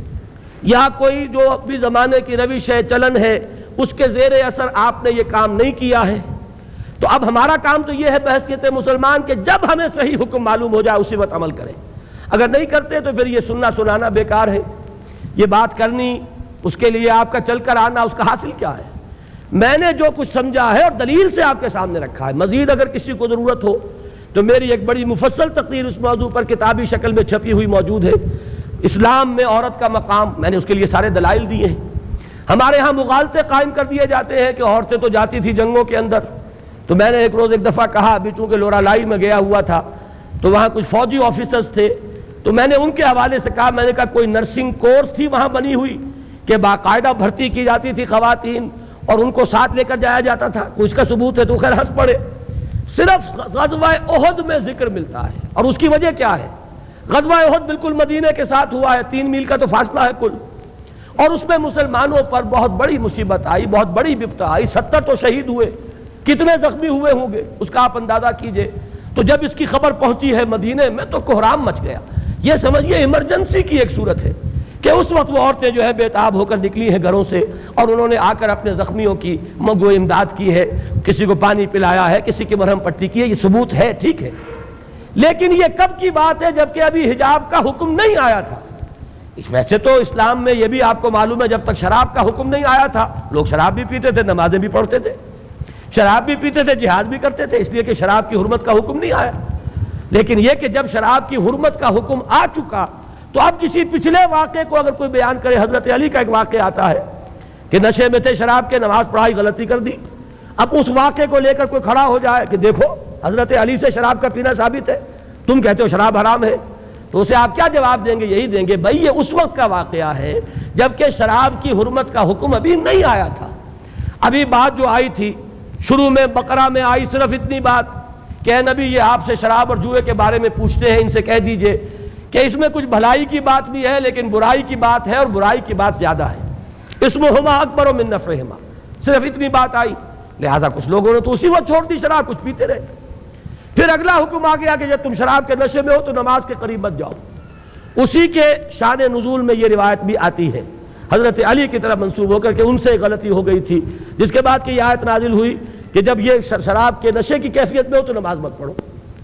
یا کوئی جو ابھی زمانے کی روش ہے، چلن ہے، اس کے زیر اثر آپ نے یہ کام نہیں کیا ہے، تو اب ہمارا کام تو یہ ہے بحیثیت مسلمان کہ جب ہمیں صحیح حکم معلوم ہو جائے اسی وقت عمل کریں، اگر نہیں کرتے تو پھر یہ سننا سنانا بیکار ہے، یہ بات کرنی، اس کے لیے آپ کا چل کر آنا، اس کا حاصل کیا ہے؟ میں نے جو کچھ سمجھا ہے اور دلیل سے آپ کے سامنے رکھا ہے، مزید اگر کسی کو ضرورت ہو تو میری ایک بڑی مفصل تقریر اس موضوع پر کتابی شکل میں چھپی ہوئی موجود ہے، اسلام میں عورت کا مقام، میں نے اس کے لیے سارے دلائل دیے ہیں۔ ہمارے ہاں مغالطے قائم کر دیے جاتے ہیں کہ عورتیں تو جاتی تھی جنگوں کے اندر، تو میں نے ایک روز ایک دفعہ کہا، ابھی چونکہ لورا لائی میں گیا ہوا تھا تو وہاں کچھ فوجی آفیسرز تھے، تو میں نے ان کے حوالے سے کہا، میں نے کہا کوئی نرسنگ کورس تھی وہاں بنی ہوئی کہ باقاعدہ بھرتی کی جاتی تھی خواتین اور ان کو ساتھ لے کر جایا جاتا تھا، کچھ کا ثبوت ہے تو خیر ہنس پڑے۔ صرف غزوہ احد میں ذکر ملتا ہے، اور اس کی وجہ کیا ہے؟ غزوہ احد بالکل مدینے کے ساتھ ہوا ہے، 3 میل کا تو فاصلہ ہے کل، اور اس میں مسلمانوں پر بہت بڑی مصیبت آئی، بہت بڑی بپتا آئی، 70 تو شہید ہوئے، کتنے زخمی ہوئے ہوں گے اس کا آپ اندازہ کیجئے۔ تو جب اس کی خبر پہنچی ہے مدینے میں تو کوہرام مچ گیا۔ یہ سمجھیے ایمرجنسی کی ایک صورت ہے کہ اس وقت وہ عورتیں جو ہے بےتاب ہو کر نکلی ہیں گھروں سے، اور انہوں نے آ کر اپنے زخمیوں کی مگو امداد کی ہے، کسی کو پانی پلایا ہے، کسی کی مرہم پٹی کی ہے، یہ ثبوت ہے، ٹھیک ہے، لیکن یہ کب کی بات ہے؟ جبکہ ابھی حجاب کا حکم نہیں آیا تھا۔ ویسے تو اسلام میں یہ بھی آپ کو معلوم ہے جب تک شراب کا حکم نہیں آیا تھا لوگ شراب بھی پیتے تھے، نمازیں بھی پڑھتے تھے، شراب بھی پیتے تھے، جہاد بھی کرتے تھے، اس لیے کہ شراب کی حرمت کا حکم نہیں آیا۔ لیکن یہ کہ جب شراب کی حرمت کا حکم آ چکا تو اب کسی پچھلے واقعے کو اگر کوئی بیان کرے، حضرت علی کا ایک واقعہ آتا ہے کہ نشے میں تھے، شراب کے، نماز پڑھائی، غلطی کر دی، اب اس واقعے کو لے کر کوئی کھڑا ہو جائے کہ دیکھو حضرت علی سے شراب کا پینا ثابت ہے، تم کہتے ہو شراب حرام ہے، تو اسے آپ کیا جواب دیں گے؟ یہی دیں گے بھائی یہ اس وقت کا واقعہ ہے جبکہ شراب کی حرمت کا حکم ابھی نہیں آیا تھا۔ ابھی بات جو آئی تھی شروع میں بقرہ میں آئی صرف اتنی بات کہ اے نبی یہ آپ سے شراب اور جوئے کے بارے میں پوچھتے ہیں، ان سے کہہ دیجئے کہ اس میں کچھ بھلائی کی بات بھی ہے لیکن برائی کی بات ہے اور برائی کی بات زیادہ ہے، اسمہما اکبر من نفعہما، صرف اتنی بات آئی، لہذا کچھ لوگوں نے تو اسی وقت چھوڑ دی شراب، کچھ پیتے رہے۔ پھر اگلا حکم آ گیا کہ جب تم شراب کے نشے میں ہو تو نماز کے قریب مت جاؤ۔ اسی کے شان نزول میں یہ روایت بھی آتی ہے حضرت علی کی طرف منسوب ہو کر کہ ان سے غلطی ہو گئی تھی، جس کے بعد کہ یہ آیت نازل ہوئی کہ جب یہ شراب کے نشے کی کیفیت میں ہو تو نماز مت پڑھو۔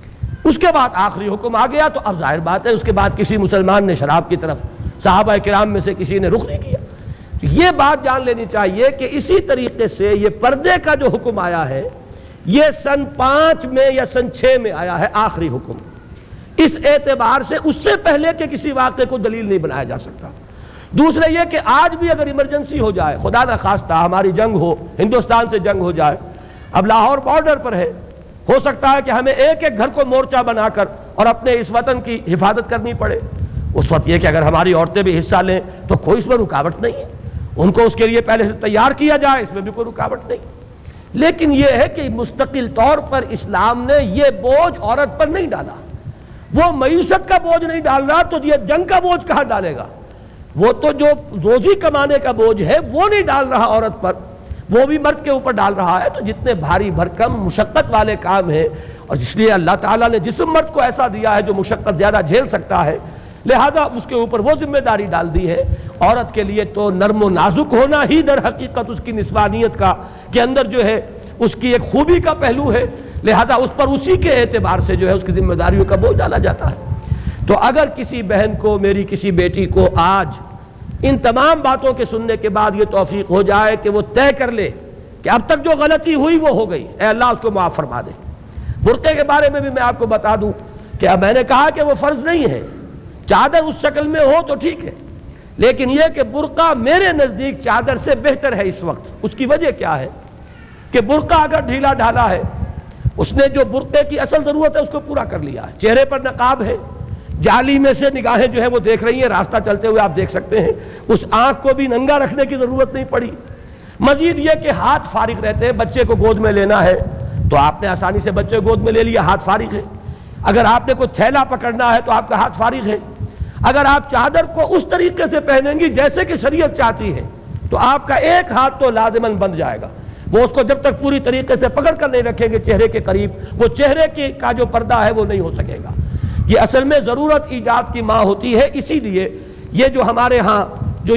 اس کے بعد آخری حکم آ گیا تو اب ظاہر بات ہے اس کے بعد کسی مسلمان نے شراب کی طرف صحابہ کرام میں سے کسی نے رخ نہیں کیا۔ یہ بات جان لینی چاہیے کہ اسی طریقے سے یہ پردے کا جو حکم آیا ہے یہ سن 5 میں یا سن 6 میں آیا ہے آخری حکم، اس اعتبار سے اس سے پہلے کے کسی واقعے کو دلیل نہیں بنایا جا سکتا۔ دوسرے یہ کہ آج بھی اگر ایمرجنسی ہو جائے، خدا نہ خواستہ ہماری جنگ ہو، ہندوستان سے جنگ ہو جائے، اب لاہور بارڈر پر ہے، ہو سکتا ہے کہ ہمیں ایک ایک گھر کو مورچہ بنا کر اور اپنے اس وطن کی حفاظت کرنی پڑے، اس وقت یہ کہ اگر ہماری عورتیں بھی حصہ لیں تو کوئی اس میں رکاوٹ نہیں ہے، ان کو اس کے لیے پہلے سے تیار کیا جائے، اس میں بھی کوئی رکاوٹ نہیں۔ لیکن یہ ہے کہ مستقل طور پر اسلام نے یہ بوجھ عورت پر نہیں ڈالا، وہ معیشت کا بوجھ نہیں ڈال رہا تو یہ جنگ کا بوجھ کہاں ڈالے گا؟ وہ تو جو روزی کمانے کا بوجھ ہے وہ نہیں ڈال رہا عورت پر، وہ بھی مرد کے اوپر ڈال رہا ہے۔ تو جتنے بھاری بھرکم مشقت والے کام ہیں، اور اس لیے اللہ تعالیٰ نے جسم مرد کو ایسا دیا ہے جو مشقت زیادہ جھیل سکتا ہے، لہذا اس کے اوپر وہ ذمہ داری ڈال دی ہے۔ عورت کے لیے تو نرم و نازک ہونا ہی در حقیقت اس کی نسوانیت کا کے اندر جو ہے اس کی ایک خوبی کا پہلو ہے، لہذا اس پر اسی کے اعتبار سے جو ہے اس کی ذمہ داریوں کا بوجھ ڈالا جاتا ہے۔ تو اگر کسی بہن کو، میری کسی بیٹی کو آج ان تمام باتوں کے سننے کے بعد یہ توفیق ہو جائے کہ وہ طے کر لے کہ اب تک جو غلطی ہوئی وہ ہو گئی، اے اللہ اس کو معاف فرما دے۔ برقعے کے بارے میں بھی میں آپ کو بتا دوں کہ اب میں نے کہا کہ وہ فرض نہیں ہے، چادر اس شکل میں ہو تو ٹھیک ہے، لیکن یہ کہ برقع میرے نزدیک چادر سے بہتر ہے اس وقت۔ اس کی وجہ کیا ہے کہ برقع اگر ڈھیلا ڈھالا ہے، اس نے جو برقعے کی اصل ضرورت ہے اس کو پورا کر لیا ہے، چہرے پر نقاب ہے، جالی میں سے نگاہیں جو ہے وہ دیکھ رہی ہیں، راستہ چلتے ہوئے آپ دیکھ سکتے ہیں، اس آنکھ کو بھی ننگا رکھنے کی ضرورت نہیں پڑی۔ مزید یہ کہ ہاتھ فارغ رہتے ہیں، بچے کو گود میں لینا ہے تو آپ نے آسانی سے بچے کو گود میں لے لیا، ہاتھ فارغ ہے۔ اگر آپ نے کوئی تھیلا پکڑنا ہے تو آپ کا ہاتھ فارغ ہے۔ اگر آپ چادر کو اس طریقے سے پہنیں گی جیسے کہ شریعت چاہتی ہے تو آپ کا ایک ہاتھ تو لازماً بند جائے گا، وہ اس کو جب تک پوری طریقے سے پکڑ کر نہیں رکھیں گے چہرے کے قریب، وہ چہرے کا جو پردہ ہے وہ نہیں ہو سکے گا۔ یہ اصل میں ضرورت ایجاد کی ماں ہوتی ہے، اسی لیے یہ جو ہمارے ہاں جو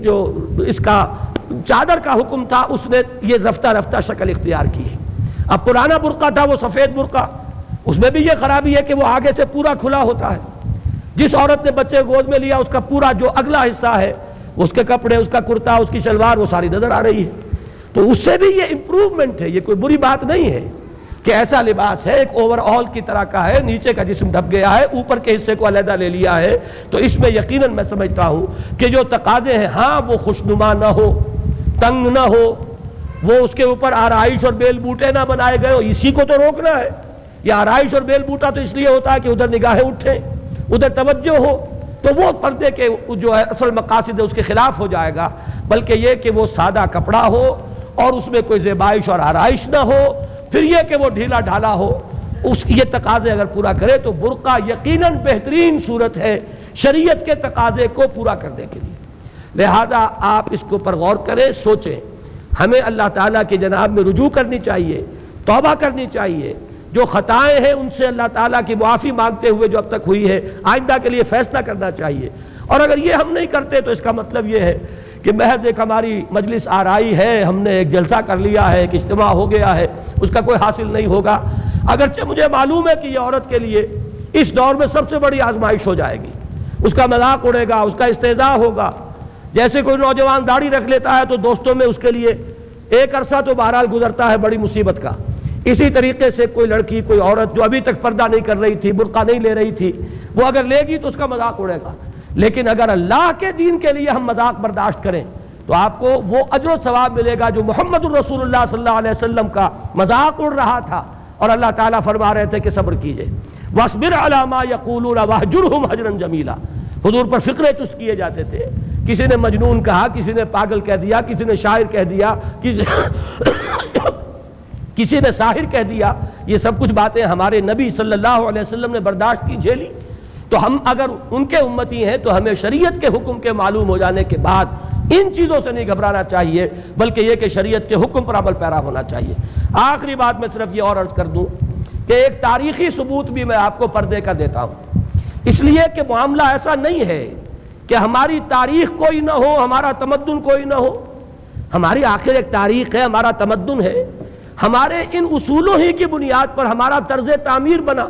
اس کا چادر کا حکم تھا اس نے یہ رفتہ رفتہ شکل اختیار کی ہے۔ اب پرانا برقع تھا وہ سفید برقع، اس میں بھی یہ خرابی ہے کہ وہ آگے سے پورا کھلا ہوتا ہے، جس عورت نے بچے گود میں لیا اس کا پورا جو اگلا حصہ ہے، اس کے کپڑے، اس کا کرتا، اس کی شلوار وہ ساری نظر آ رہی ہے۔ تو اس سے بھی یہ امپروومنٹ ہے، یہ کوئی بری بات نہیں ہے کہ ایسا لباس ہے ایک اوور آل کی طرح کا ہے، نیچے کا جسم ڈھک گیا ہے، اوپر کے حصے کو علیحدہ لے لیا ہے، تو اس میں یقیناً میں سمجھتا ہوں کہ جو تقاضے ہیں، ہاں وہ خوشنما نہ ہو، تنگ نہ ہو، وہ اس کے اوپر آرائش اور بیل بوٹے نہ بنائے گئے ہو، اسی کو تو روکنا ہے۔ یہ آرائش اور بیل بوٹا تو اس لیے ہوتا ہے کہ ادھر نگاہیں اٹھیں، ادھر توجہ ہو، تو وہ پردے کے جو ہے اصل مقاصد ہے اس کے خلاف ہو جائے گا، بلکہ یہ کہ وہ سادہ کپڑا ہو اور اس میں کوئی زیبائش اور آرائش نہ ہو، پھر یہ کہ وہ ڈھیلا ڈھالا ہو، یہ تقاضے اگر پورا کرے تو برقع یقیناً بہترین صورت ہے شریعت کے تقاضے کو پورا کرنے کے لیے۔ لہذا آپ اس کو پر غور کریں، سوچیں، ہمیں اللہ تعالیٰ کی جناب میں رجوع کرنی چاہیے، توبہ کرنی چاہیے، جو خطائیں ہیں ان سے اللہ تعالیٰ کی معافی مانگتے ہوئے جو اب تک ہوئی ہے آئندہ کے لیے فیصلہ کرنا چاہیے۔ اور اگر یہ ہم نہیں کرتے تو اس کا مطلب یہ ہے کہ محض ایک ہماری مجلس آرائی ہے، ہم نے ایک جلسہ کر لیا ہے، ایک اجتماع ہو گیا ہے، اس کا کوئی حاصل نہیں ہوگا۔ اگرچہ مجھے معلوم ہے کہ یہ عورت کے لیے اس دور میں سب سے بڑی آزمائش ہو جائے گی. اس کا مذاق اڑے گا، اس کا استہزاء ہوگا. جیسے کوئی نوجوان داڑھی رکھ لیتا ہے تو دوستوں میں اس کے لیے ایک عرصہ تو بہرحال گزرتا ہے بڑی مصیبت کا. اسی طریقے سے کوئی لڑکی، کوئی عورت جو ابھی تک پردہ نہیں کر رہی تھی، برقع نہیں لے رہی تھی، وہ اگر لے گی تو اس کا مذاق اڑے گا. لیکن اگر اللہ کے دین کے لیے ہم مذاق برداشت کریں تو آپ کو وہ اجر و ثواب ملے گا جو محمد الرسول اللہ صلی اللہ علیہ وسلم کا مذاق اڑ رہا تھا. اور اللہ تعالیٰ فرما رہے تھے کہ صبر کیجئے. وَاصْبِرْ عَلَىٰ مَا يَقُولُونَ وَاهْجُرْهُمْ هَجْرًا جَمِيلًا. حضور پر فقرے چست کیے جاتے تھے. کسی نے مجنون کہا، کسی نے پاگل کہہ دیا، کسی نے شاعر کہہ دیا، کسی نے ساحر کہہ دیا. یہ سب کچھ باتیں ہمارے نبی صلی اللہ علیہ وسلم نے برداشت کی، جھیلی. تو ہم اگر ان کے امتی ہیں تو ہمیں شریعت کے حکم کے معلوم ہو جانے کے بعد ان چیزوں سے نہیں گھبرانا چاہیے، بلکہ یہ کہ شریعت کے حکم پر عمل پیرا ہونا چاہیے. آخری بات میں صرف یہ اور عرض کر دوں کہ ایک تاریخی ثبوت بھی میں آپ کو پردے کا دیتا ہوں. اس لیے کہ معاملہ ایسا نہیں ہے کہ ہماری تاریخ کوئی نہ ہو، ہمارا تمدن کوئی نہ ہو. ہماری آخر ایک تاریخ ہے، ہمارا تمدن ہے. ہمارے ان اصولوں ہی کی بنیاد پر ہمارا طرز تعمیر بنا.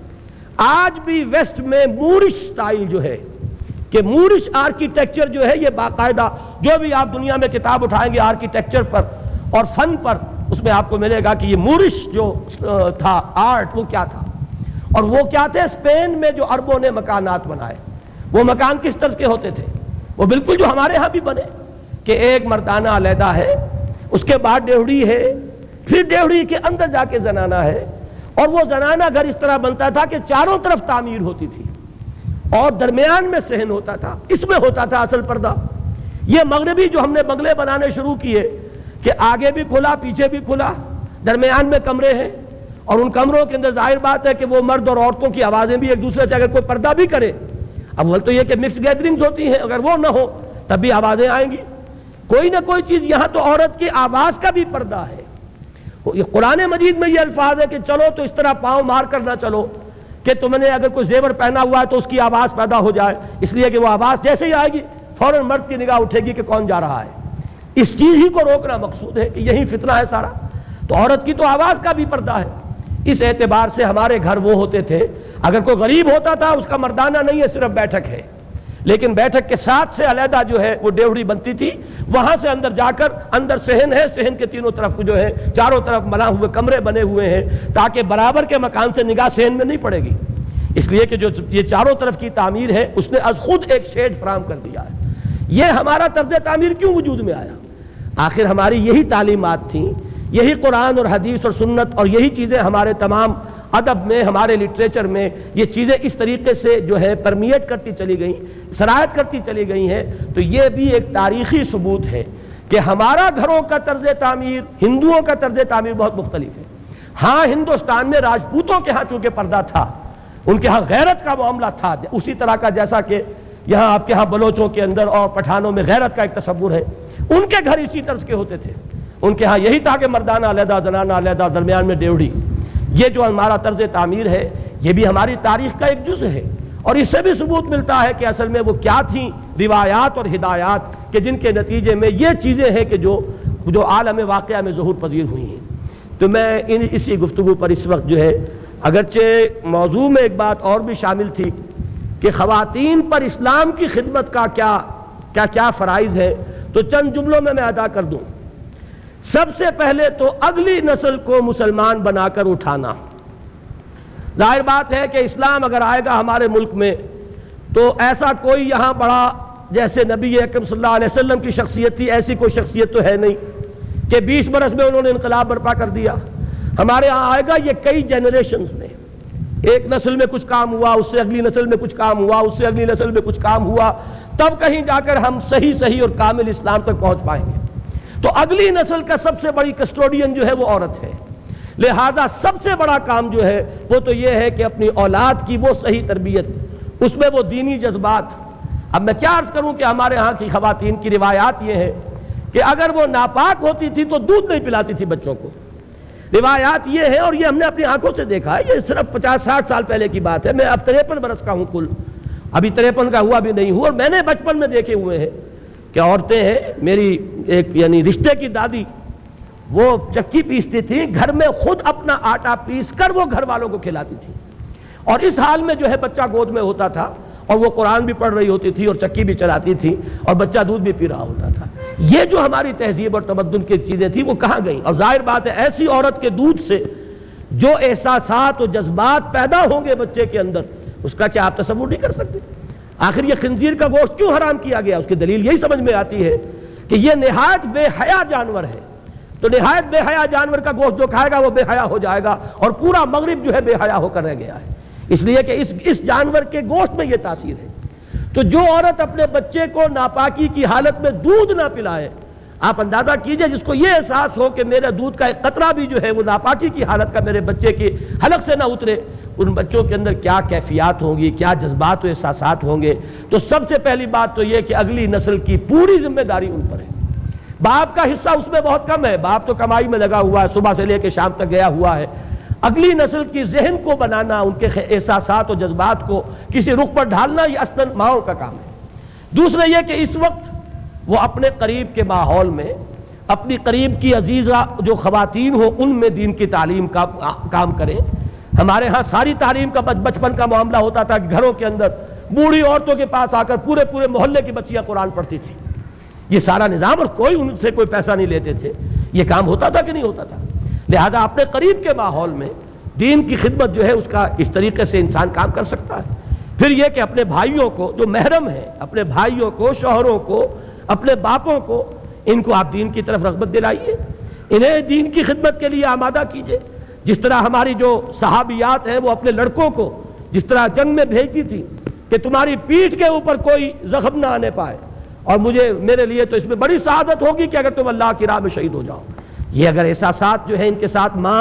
آج بھی ویسٹ میں مورش سٹائل جو ہے، کہ مورش آرکیٹیکچر جو ہے، یہ باقاعدہ جو بھی آپ دنیا میں کتاب اٹھائیں گے آرکیٹیکچر پر اور فن پر، اس میں آپ کو ملے گا کہ یہ مورش جو تھا آرٹ، وہ کیا تھا. اور وہ کیا تھے؟ اسپین میں جو عربوں نے مکانات بنائے، وہ مکان کس طرح کے ہوتے تھے؟ وہ بالکل جو ہمارے ہاں بھی بنے کہ ایک مردانہ علیحدہ ہے، اس کے بعد ڈیوڑی ہے، پھر ڈیوڑی کے اندر جا کے زنانہ ہے. اور وہ زنانہ گھر اس طرح بنتا تھا کہ چاروں طرف تعمیر ہوتی تھی اور درمیان میں صحن ہوتا تھا. اس میں ہوتا تھا اصل پردہ. یہ مغربی جو ہم نے بنگلے بنانے شروع کیے کہ آگے بھی کھلا، پیچھے بھی کھلا، درمیان میں کمرے ہیں، اور ان کمروں کے اندر ظاہر بات ہے کہ وہ مرد اور عورتوں کی آوازیں بھی ایک دوسرے سے اگر کوئی پردہ بھی کرے، اول تو یہ کہ مکس گیدرنگز ہوتی ہیں، اگر وہ نہ ہو تب بھی آوازیں آئیں گی. کوئی نہ کوئی چیز. یہاں تو عورت کی آواز کا بھی پردہ ہے. یہ قرآن مجید میں یہ الفاظ ہے کہ چلو تو اس طرح پاؤں مار کر نہ چلو کہ تم نے اگر کوئی زیور پہنا ہوا ہے تو اس کی آواز پیدا ہو جائے، اس لیے کہ وہ آواز جیسے ہی آئے گی فوراً مرد کی نگاہ اٹھے گی کہ کون جا رہا ہے. اس چیز ہی کو روکنا مقصود ہے کہ یہی فتنہ ہے سارا. تو عورت کی تو آواز کا بھی پردہ ہے. اس اعتبار سے ہمارے گھر وہ ہوتے تھے، اگر کوئی غریب ہوتا تھا اس کا مردانہ نہیں ہے، صرف بیٹھک ہے، لیکن بیٹھک کے ساتھ سے علیحدہ جو ہے وہ ڈیوڑی بنتی تھی. وہاں سے اندر جا کر اندر صحن ہے، صحن کے تینوں طرف جو ہے چاروں طرف ملا ہوئے کمرے بنے ہوئے ہیں تاکہ برابر کے مکان سے نگاہ صحن میں نہیں پڑے گی. اس لیے کہ جو یہ چاروں طرف کی تعمیر ہے اس نے از خود ایک شیڈ فراہم کر دیا ہے. یہ ہمارا طرز تعمیر کیوں وجود میں آیا؟ آخر ہماری یہی تعلیمات تھیں، یہی قرآن اور حدیث اور سنت، اور یہی چیزیں ہمارے تمام ادب میں، ہمارے لٹریچر میں یہ چیزیں اس طریقے سے جو ہے پرمیٹ کرتی چلی گئیں، سرایت کرتی چلی گئی ہیں. تو یہ بھی ایک تاریخی ثبوت ہے کہ ہمارا گھروں کا طرز تعمیر ہندوؤں کا طرز تعمیر بہت مختلف ہے. ہاں ہندوستان میں راجپوتوں کے ہاں چونکہ پردہ تھا، ان کے ہاں غیرت کا معاملہ تھا اسی طرح کا جیسا کہ یہاں آپ کے ہاں بلوچوں کے اندر اور پٹھانوں میں غیرت کا ایک تصور ہے. ان کے گھر اسی طرز کے ہوتے تھے. ان کے ہاں یہی تھا کہ مردانہ علیحدہ، زنانہ علیحدہ، درمیان میں ڈیوڑی. یہ جو ہمارا طرز تعمیر ہے یہ بھی ہماری تاریخ کا ایک جزء ہے. اور اس سے بھی ثبوت ملتا ہے کہ اصل میں وہ کیا تھیں روایات اور ہدایات کہ جن کے نتیجے میں یہ چیزیں ہیں کہ جو عالم واقعہ میں ظہور پذیر ہوئی ہیں. تو میں اسی گفتگو پر اس وقت جو ہے، اگرچہ موضوع میں ایک بات اور بھی شامل تھی کہ خواتین پر اسلام کی خدمت کا کیا فرائض ہے، تو چند جملوں میں ادا کر دوں. سب سے پہلے تو اگلی نسل کو مسلمان بنا کر اٹھانا. ظاہر بات ہے کہ اسلام اگر آئے گا ہمارے ملک میں تو ایسا کوئی یہاں بڑا جیسے نبی اکرم صلی اللہ علیہ وسلم کی شخصیت تھی، ایسی کوئی شخصیت تو ہے نہیں کہ 20 برس میں انہوں نے انقلاب برپا کر دیا. ہمارے ہاں آئے گا یہ کئی جنریشنز میں، ایک نسل میں کچھ کام ہوا، اس سے اگلی نسل میں کچھ کام ہوا، اس سے اگلی نسل میں کچھ کام ہوا، تب کہیں جا کر ہم صحیح اور کامل اسلام تک پہنچ پائیں گے. تو اگلی نسل کا سب سے بڑی کسٹوڈین جو ہے وہ عورت ہے. لہذا سب سے بڑا کام جو ہے وہ تو یہ ہے کہ اپنی اولاد کی وہ صحیح تربیت، اس میں وہ دینی جذبات. اب میں کیا عرض کروں کہ ہمارے ہاں کی خواتین کی روایات یہ ہے کہ اگر وہ ناپاک ہوتی تھی تو دودھ نہیں پلاتی تھی بچوں کو. روایات یہ ہے، اور یہ ہم نے اپنی آنکھوں سے دیکھا ہے. یہ صرف 50-60 سال پہلے کی بات ہے. میں اب 53 برس کا ہوں کل، ابھی 53 کا ہوا بھی نہیں ہوں. اور میں نے بچپن میں دیکھے ہوئے ہیں کہ عورتیں ہیں، میری ایک یعنی رشتے کی دادی وہ چکی پیستی تھی، گھر میں خود اپنا آٹا پیس کر وہ گھر والوں کو کھلاتی تھی. اور اس حال میں جو ہے بچہ گود میں ہوتا تھا اور وہ قرآن بھی پڑھ رہی ہوتی تھی اور چکی بھی چلاتی تھی اور بچہ دودھ بھی پی رہا ہوتا تھا. یہ جو ہماری تہذیب اور تمدن کی چیزیں تھیں وہ کہاں گئیں؟ اور ظاہر بات ہے ایسی عورت کے دودھ سے جو احساسات اور جذبات پیدا ہوں گے بچے کے اندر، اس کا کیا آپ تصور نہیں کر سکتے؟ آخر یہ خنزیر کا گوشت کیوں حرام کیا گیا؟ اس کی دلیل یہی سمجھ میں آتی ہے کہ یہ نہایت بے حیا جانور ہے. تو نہایت بے حیا جانور کا گوشت جو کھائے گا وہ بے حیا ہو جائے گا، اور پورا مغرب جو ہے بے حیا ہو کر رہ گیا ہے، اس لیے کہ اس جانور کے گوشت میں یہ تاثیر ہے. تو جو عورت اپنے بچے کو ناپاکی کی حالت میں دودھ نہ پلائے، آپ اندازہ کیجئے جس کو یہ احساس ہو کہ میرے دودھ کا ایک قطرہ بھی جو ہے وہ ناپاکی کی حالت کا میرے بچے کی حلق سے نہ اترے، ان بچوں کے اندر کیا کیفیات ہوں گی، کیا جذبات و احساسات ہوں گے. تو سب سے پہلی بات تو یہ کہ اگلی نسل کی پوری ذمہ داری ان پر ہے. باپ کا حصہ اس میں بہت کم ہے، باپ تو کمائی میں لگا ہوا ہے، صبح سے لے کے شام تک گیا ہوا ہے. اگلی نسل کی ذہن کو بنانا، ان کے احساسات و جذبات کو کسی رخ پر ڈھالنا، یہ اصلاً ماؤں کا کام ہے. دوسرا یہ کہ اس وقت وہ اپنے قریب کے ماحول میں اپنی قریب کی عزیزہ جو خواتین ہوں ان میں دین کی تعلیم کا کام کریں. ہمارے ہاں ساری تعلیم کا بچپن کا معاملہ ہوتا تھا کہ گھروں کے اندر بوڑھی عورتوں کے پاس آ کر پورے محلے کی بچیاں قرآن پڑھتی تھیں. یہ سارا نظام، اور کوئی ان سے کوئی پیسہ نہیں لیتے تھے. یہ کام ہوتا تھا کہ نہیں ہوتا تھا؟ لہذا اپنے قریب کے ماحول میں دین کی خدمت جو ہے اس کا اس طریقے سے انسان کام کر سکتا ہے. پھر یہ کہ اپنے بھائیوں کو جو محرم ہیں، اپنے بھائیوں کو، شوہروں کو، اپنے باپوں کو، ان کو آپ دین کی طرف رغبت دلائیے، انہیں دین کی خدمت کے لیے آمادہ کیجیے. جس طرح ہماری جو صحابیات ہیں وہ اپنے لڑکوں کو جس طرح جنگ میں بھیجتی تھی کہ تمہاری پیٹھ کے اوپر کوئی زخم نہ آنے پائے، اور میرے لیے تو اس میں بڑی سعادت ہوگی کہ اگر تم اللہ کی راہ میں شہید ہو جاؤ. یہ اگر احساسات جو ہے ان کے ساتھ ماں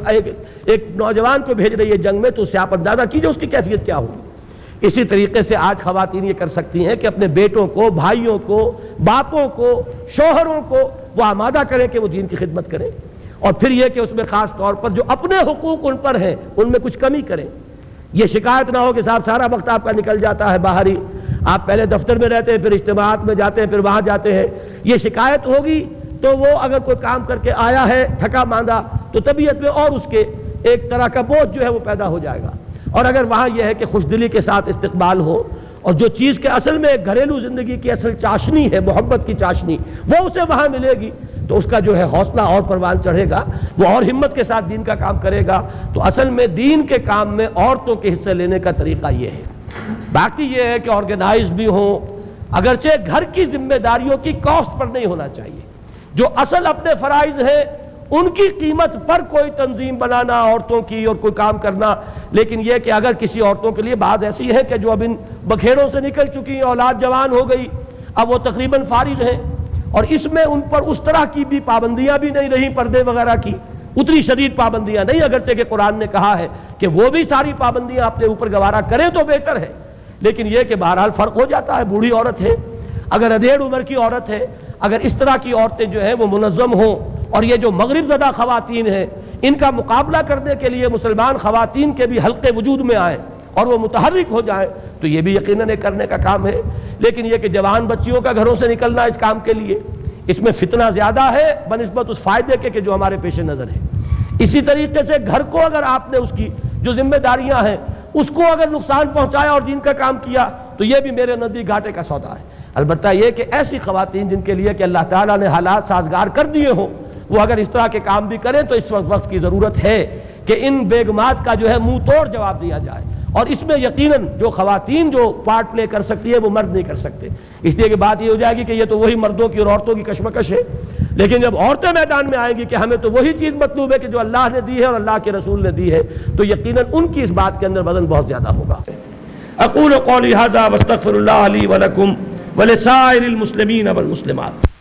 ایک نوجوان کو بھیج رہی ہے جنگ میں، تو اس سے آپ اندازہ کیجیے اس کی کیفیت کیا ہوگی. اسی طریقے سے آج خواتین یہ کر سکتی ہیں کہ اپنے بیٹوں کو، بھائیوں کو، باپوں کو، شوہروں کو وہ آمادہ کریں کہ وہ دین کی خدمت کریں. اور پھر یہ کہ اس میں خاص طور پر جو اپنے حقوق ان پر ہیں ان میں کچھ کمی کریں. یہ شکایت نہ ہو کہ صاحب سارا وقت آپ کا نکل جاتا ہے باہر ہی، آپ پہلے دفتر میں رہتے ہیں، پھر اجتماعات میں جاتے ہیں، پھر وہاں جاتے ہیں. یہ شکایت ہوگی تو وہ اگر کوئی کام کر کے آیا ہے تھکا ماندہ تو طبیعت میں اور اس کے ایک طرح کا بوجھ جو ہے وہ پیدا ہو جائے گا. اور اگر وہاں یہ ہے کہ خوش دلی کے ساتھ استقبال ہو، اور جو چیز کے اصل میں گھریلو زندگی کی اصل چاشنی ہے، محبت کی چاشنی، وہ اسے وہاں ملے گی، تو اس کا جو ہے حوصلہ اور پروان چڑھے گا، وہ اور ہمت کے ساتھ دین کا کام کرے گا. تو اصل میں دین کے کام میں عورتوں کے حصے لینے کا طریقہ یہ ہے. باقی یہ ہے کہ آرگنائز بھی ہوں، اگرچہ گھر کی ذمہ داریوں کی کاسٹ پر نہیں ہونا چاہیے. جو اصل اپنے فرائض ہیں ان کی قیمت پر کوئی تنظیم بنانا عورتوں کی اور کوئی کام کرنا. لیکن یہ کہ اگر کسی عورتوں کے لیے بات ایسی ہے کہ جو اب ان بکھیڑوں سے نکل چکی ہیں، اولاد جوان ہو گئی، اب وہ تقریباً فارغ ہیں، اور اس میں ان پر اس طرح کی بھی پابندیاں بھی نہیں رہی پردے وغیرہ کی، اتنی شدید پابندیاں نہیں، اگرچہ کہ قرآن نے کہا ہے کہ وہ بھی ساری پابندیاں اپنے اوپر گوارا کریں تو بہتر ہے. لیکن یہ کہ بہرحال فرق ہو جاتا ہے. بوڑھی عورت ہے، اگر ادھیڑ عمر کی عورت ہے، اگر اس طرح کی عورتیں جو ہیں وہ منظم ہوں، اور یہ جو مغرب زدہ خواتین ہیں ان کا مقابلہ کرنے کے لیے مسلمان خواتین کے بھی حلقے وجود میں آئیں اور وہ متحرک ہو جائیں، تو یہ بھی یقیناً ایک کرنے کا کام ہے. لیکن یہ کہ جوان بچیوں کا گھروں سے نکلنا اس کام کے لیے، اس میں فتنہ زیادہ ہے بنسبت اس فائدے کے کہ جو ہمارے پیش نظر ہے. اسی طریقے سے گھر کو اگر آپ نے اس کی جو ذمہ داریاں ہیں اس کو اگر نقصان پہنچایا اور دین کا کام کیا تو یہ بھی میرے نزدیک گھاٹے کا سودا ہے. البتہ یہ کہ ایسی خواتین جن کے لیے کہ اللہ تعالیٰ نے حالات سازگار کر دیے ہوں، وہ اگر اس طرح کے کام بھی کریں تو اس وقت کی ضرورت ہے کہ ان بیگمات کا جو ہے منہ توڑ جواب دیا جائے. اور اس میں یقیناً جو خواتین جو پارٹ پلے کر سکتی ہے وہ مرد نہیں کر سکتے. اس لیے کہ بات یہ ہو جائے گی کہ یہ تو وہی مردوں کی اور عورتوں کی کشمکش ہے. لیکن جب عورتیں میدان میں آئیں گی کہ ہمیں تو وہی چیز مطلوب ہے کہ جو اللہ نے دی ہے اور اللہ کے رسول نے دی ہے، تو یقیناً ان کی اس بات کے اندر وزن بہت زیادہ ہوگا. اقول قولی ھذا واستغفر اللہ لی ولکم ولسائر المسلمین والمسلمات.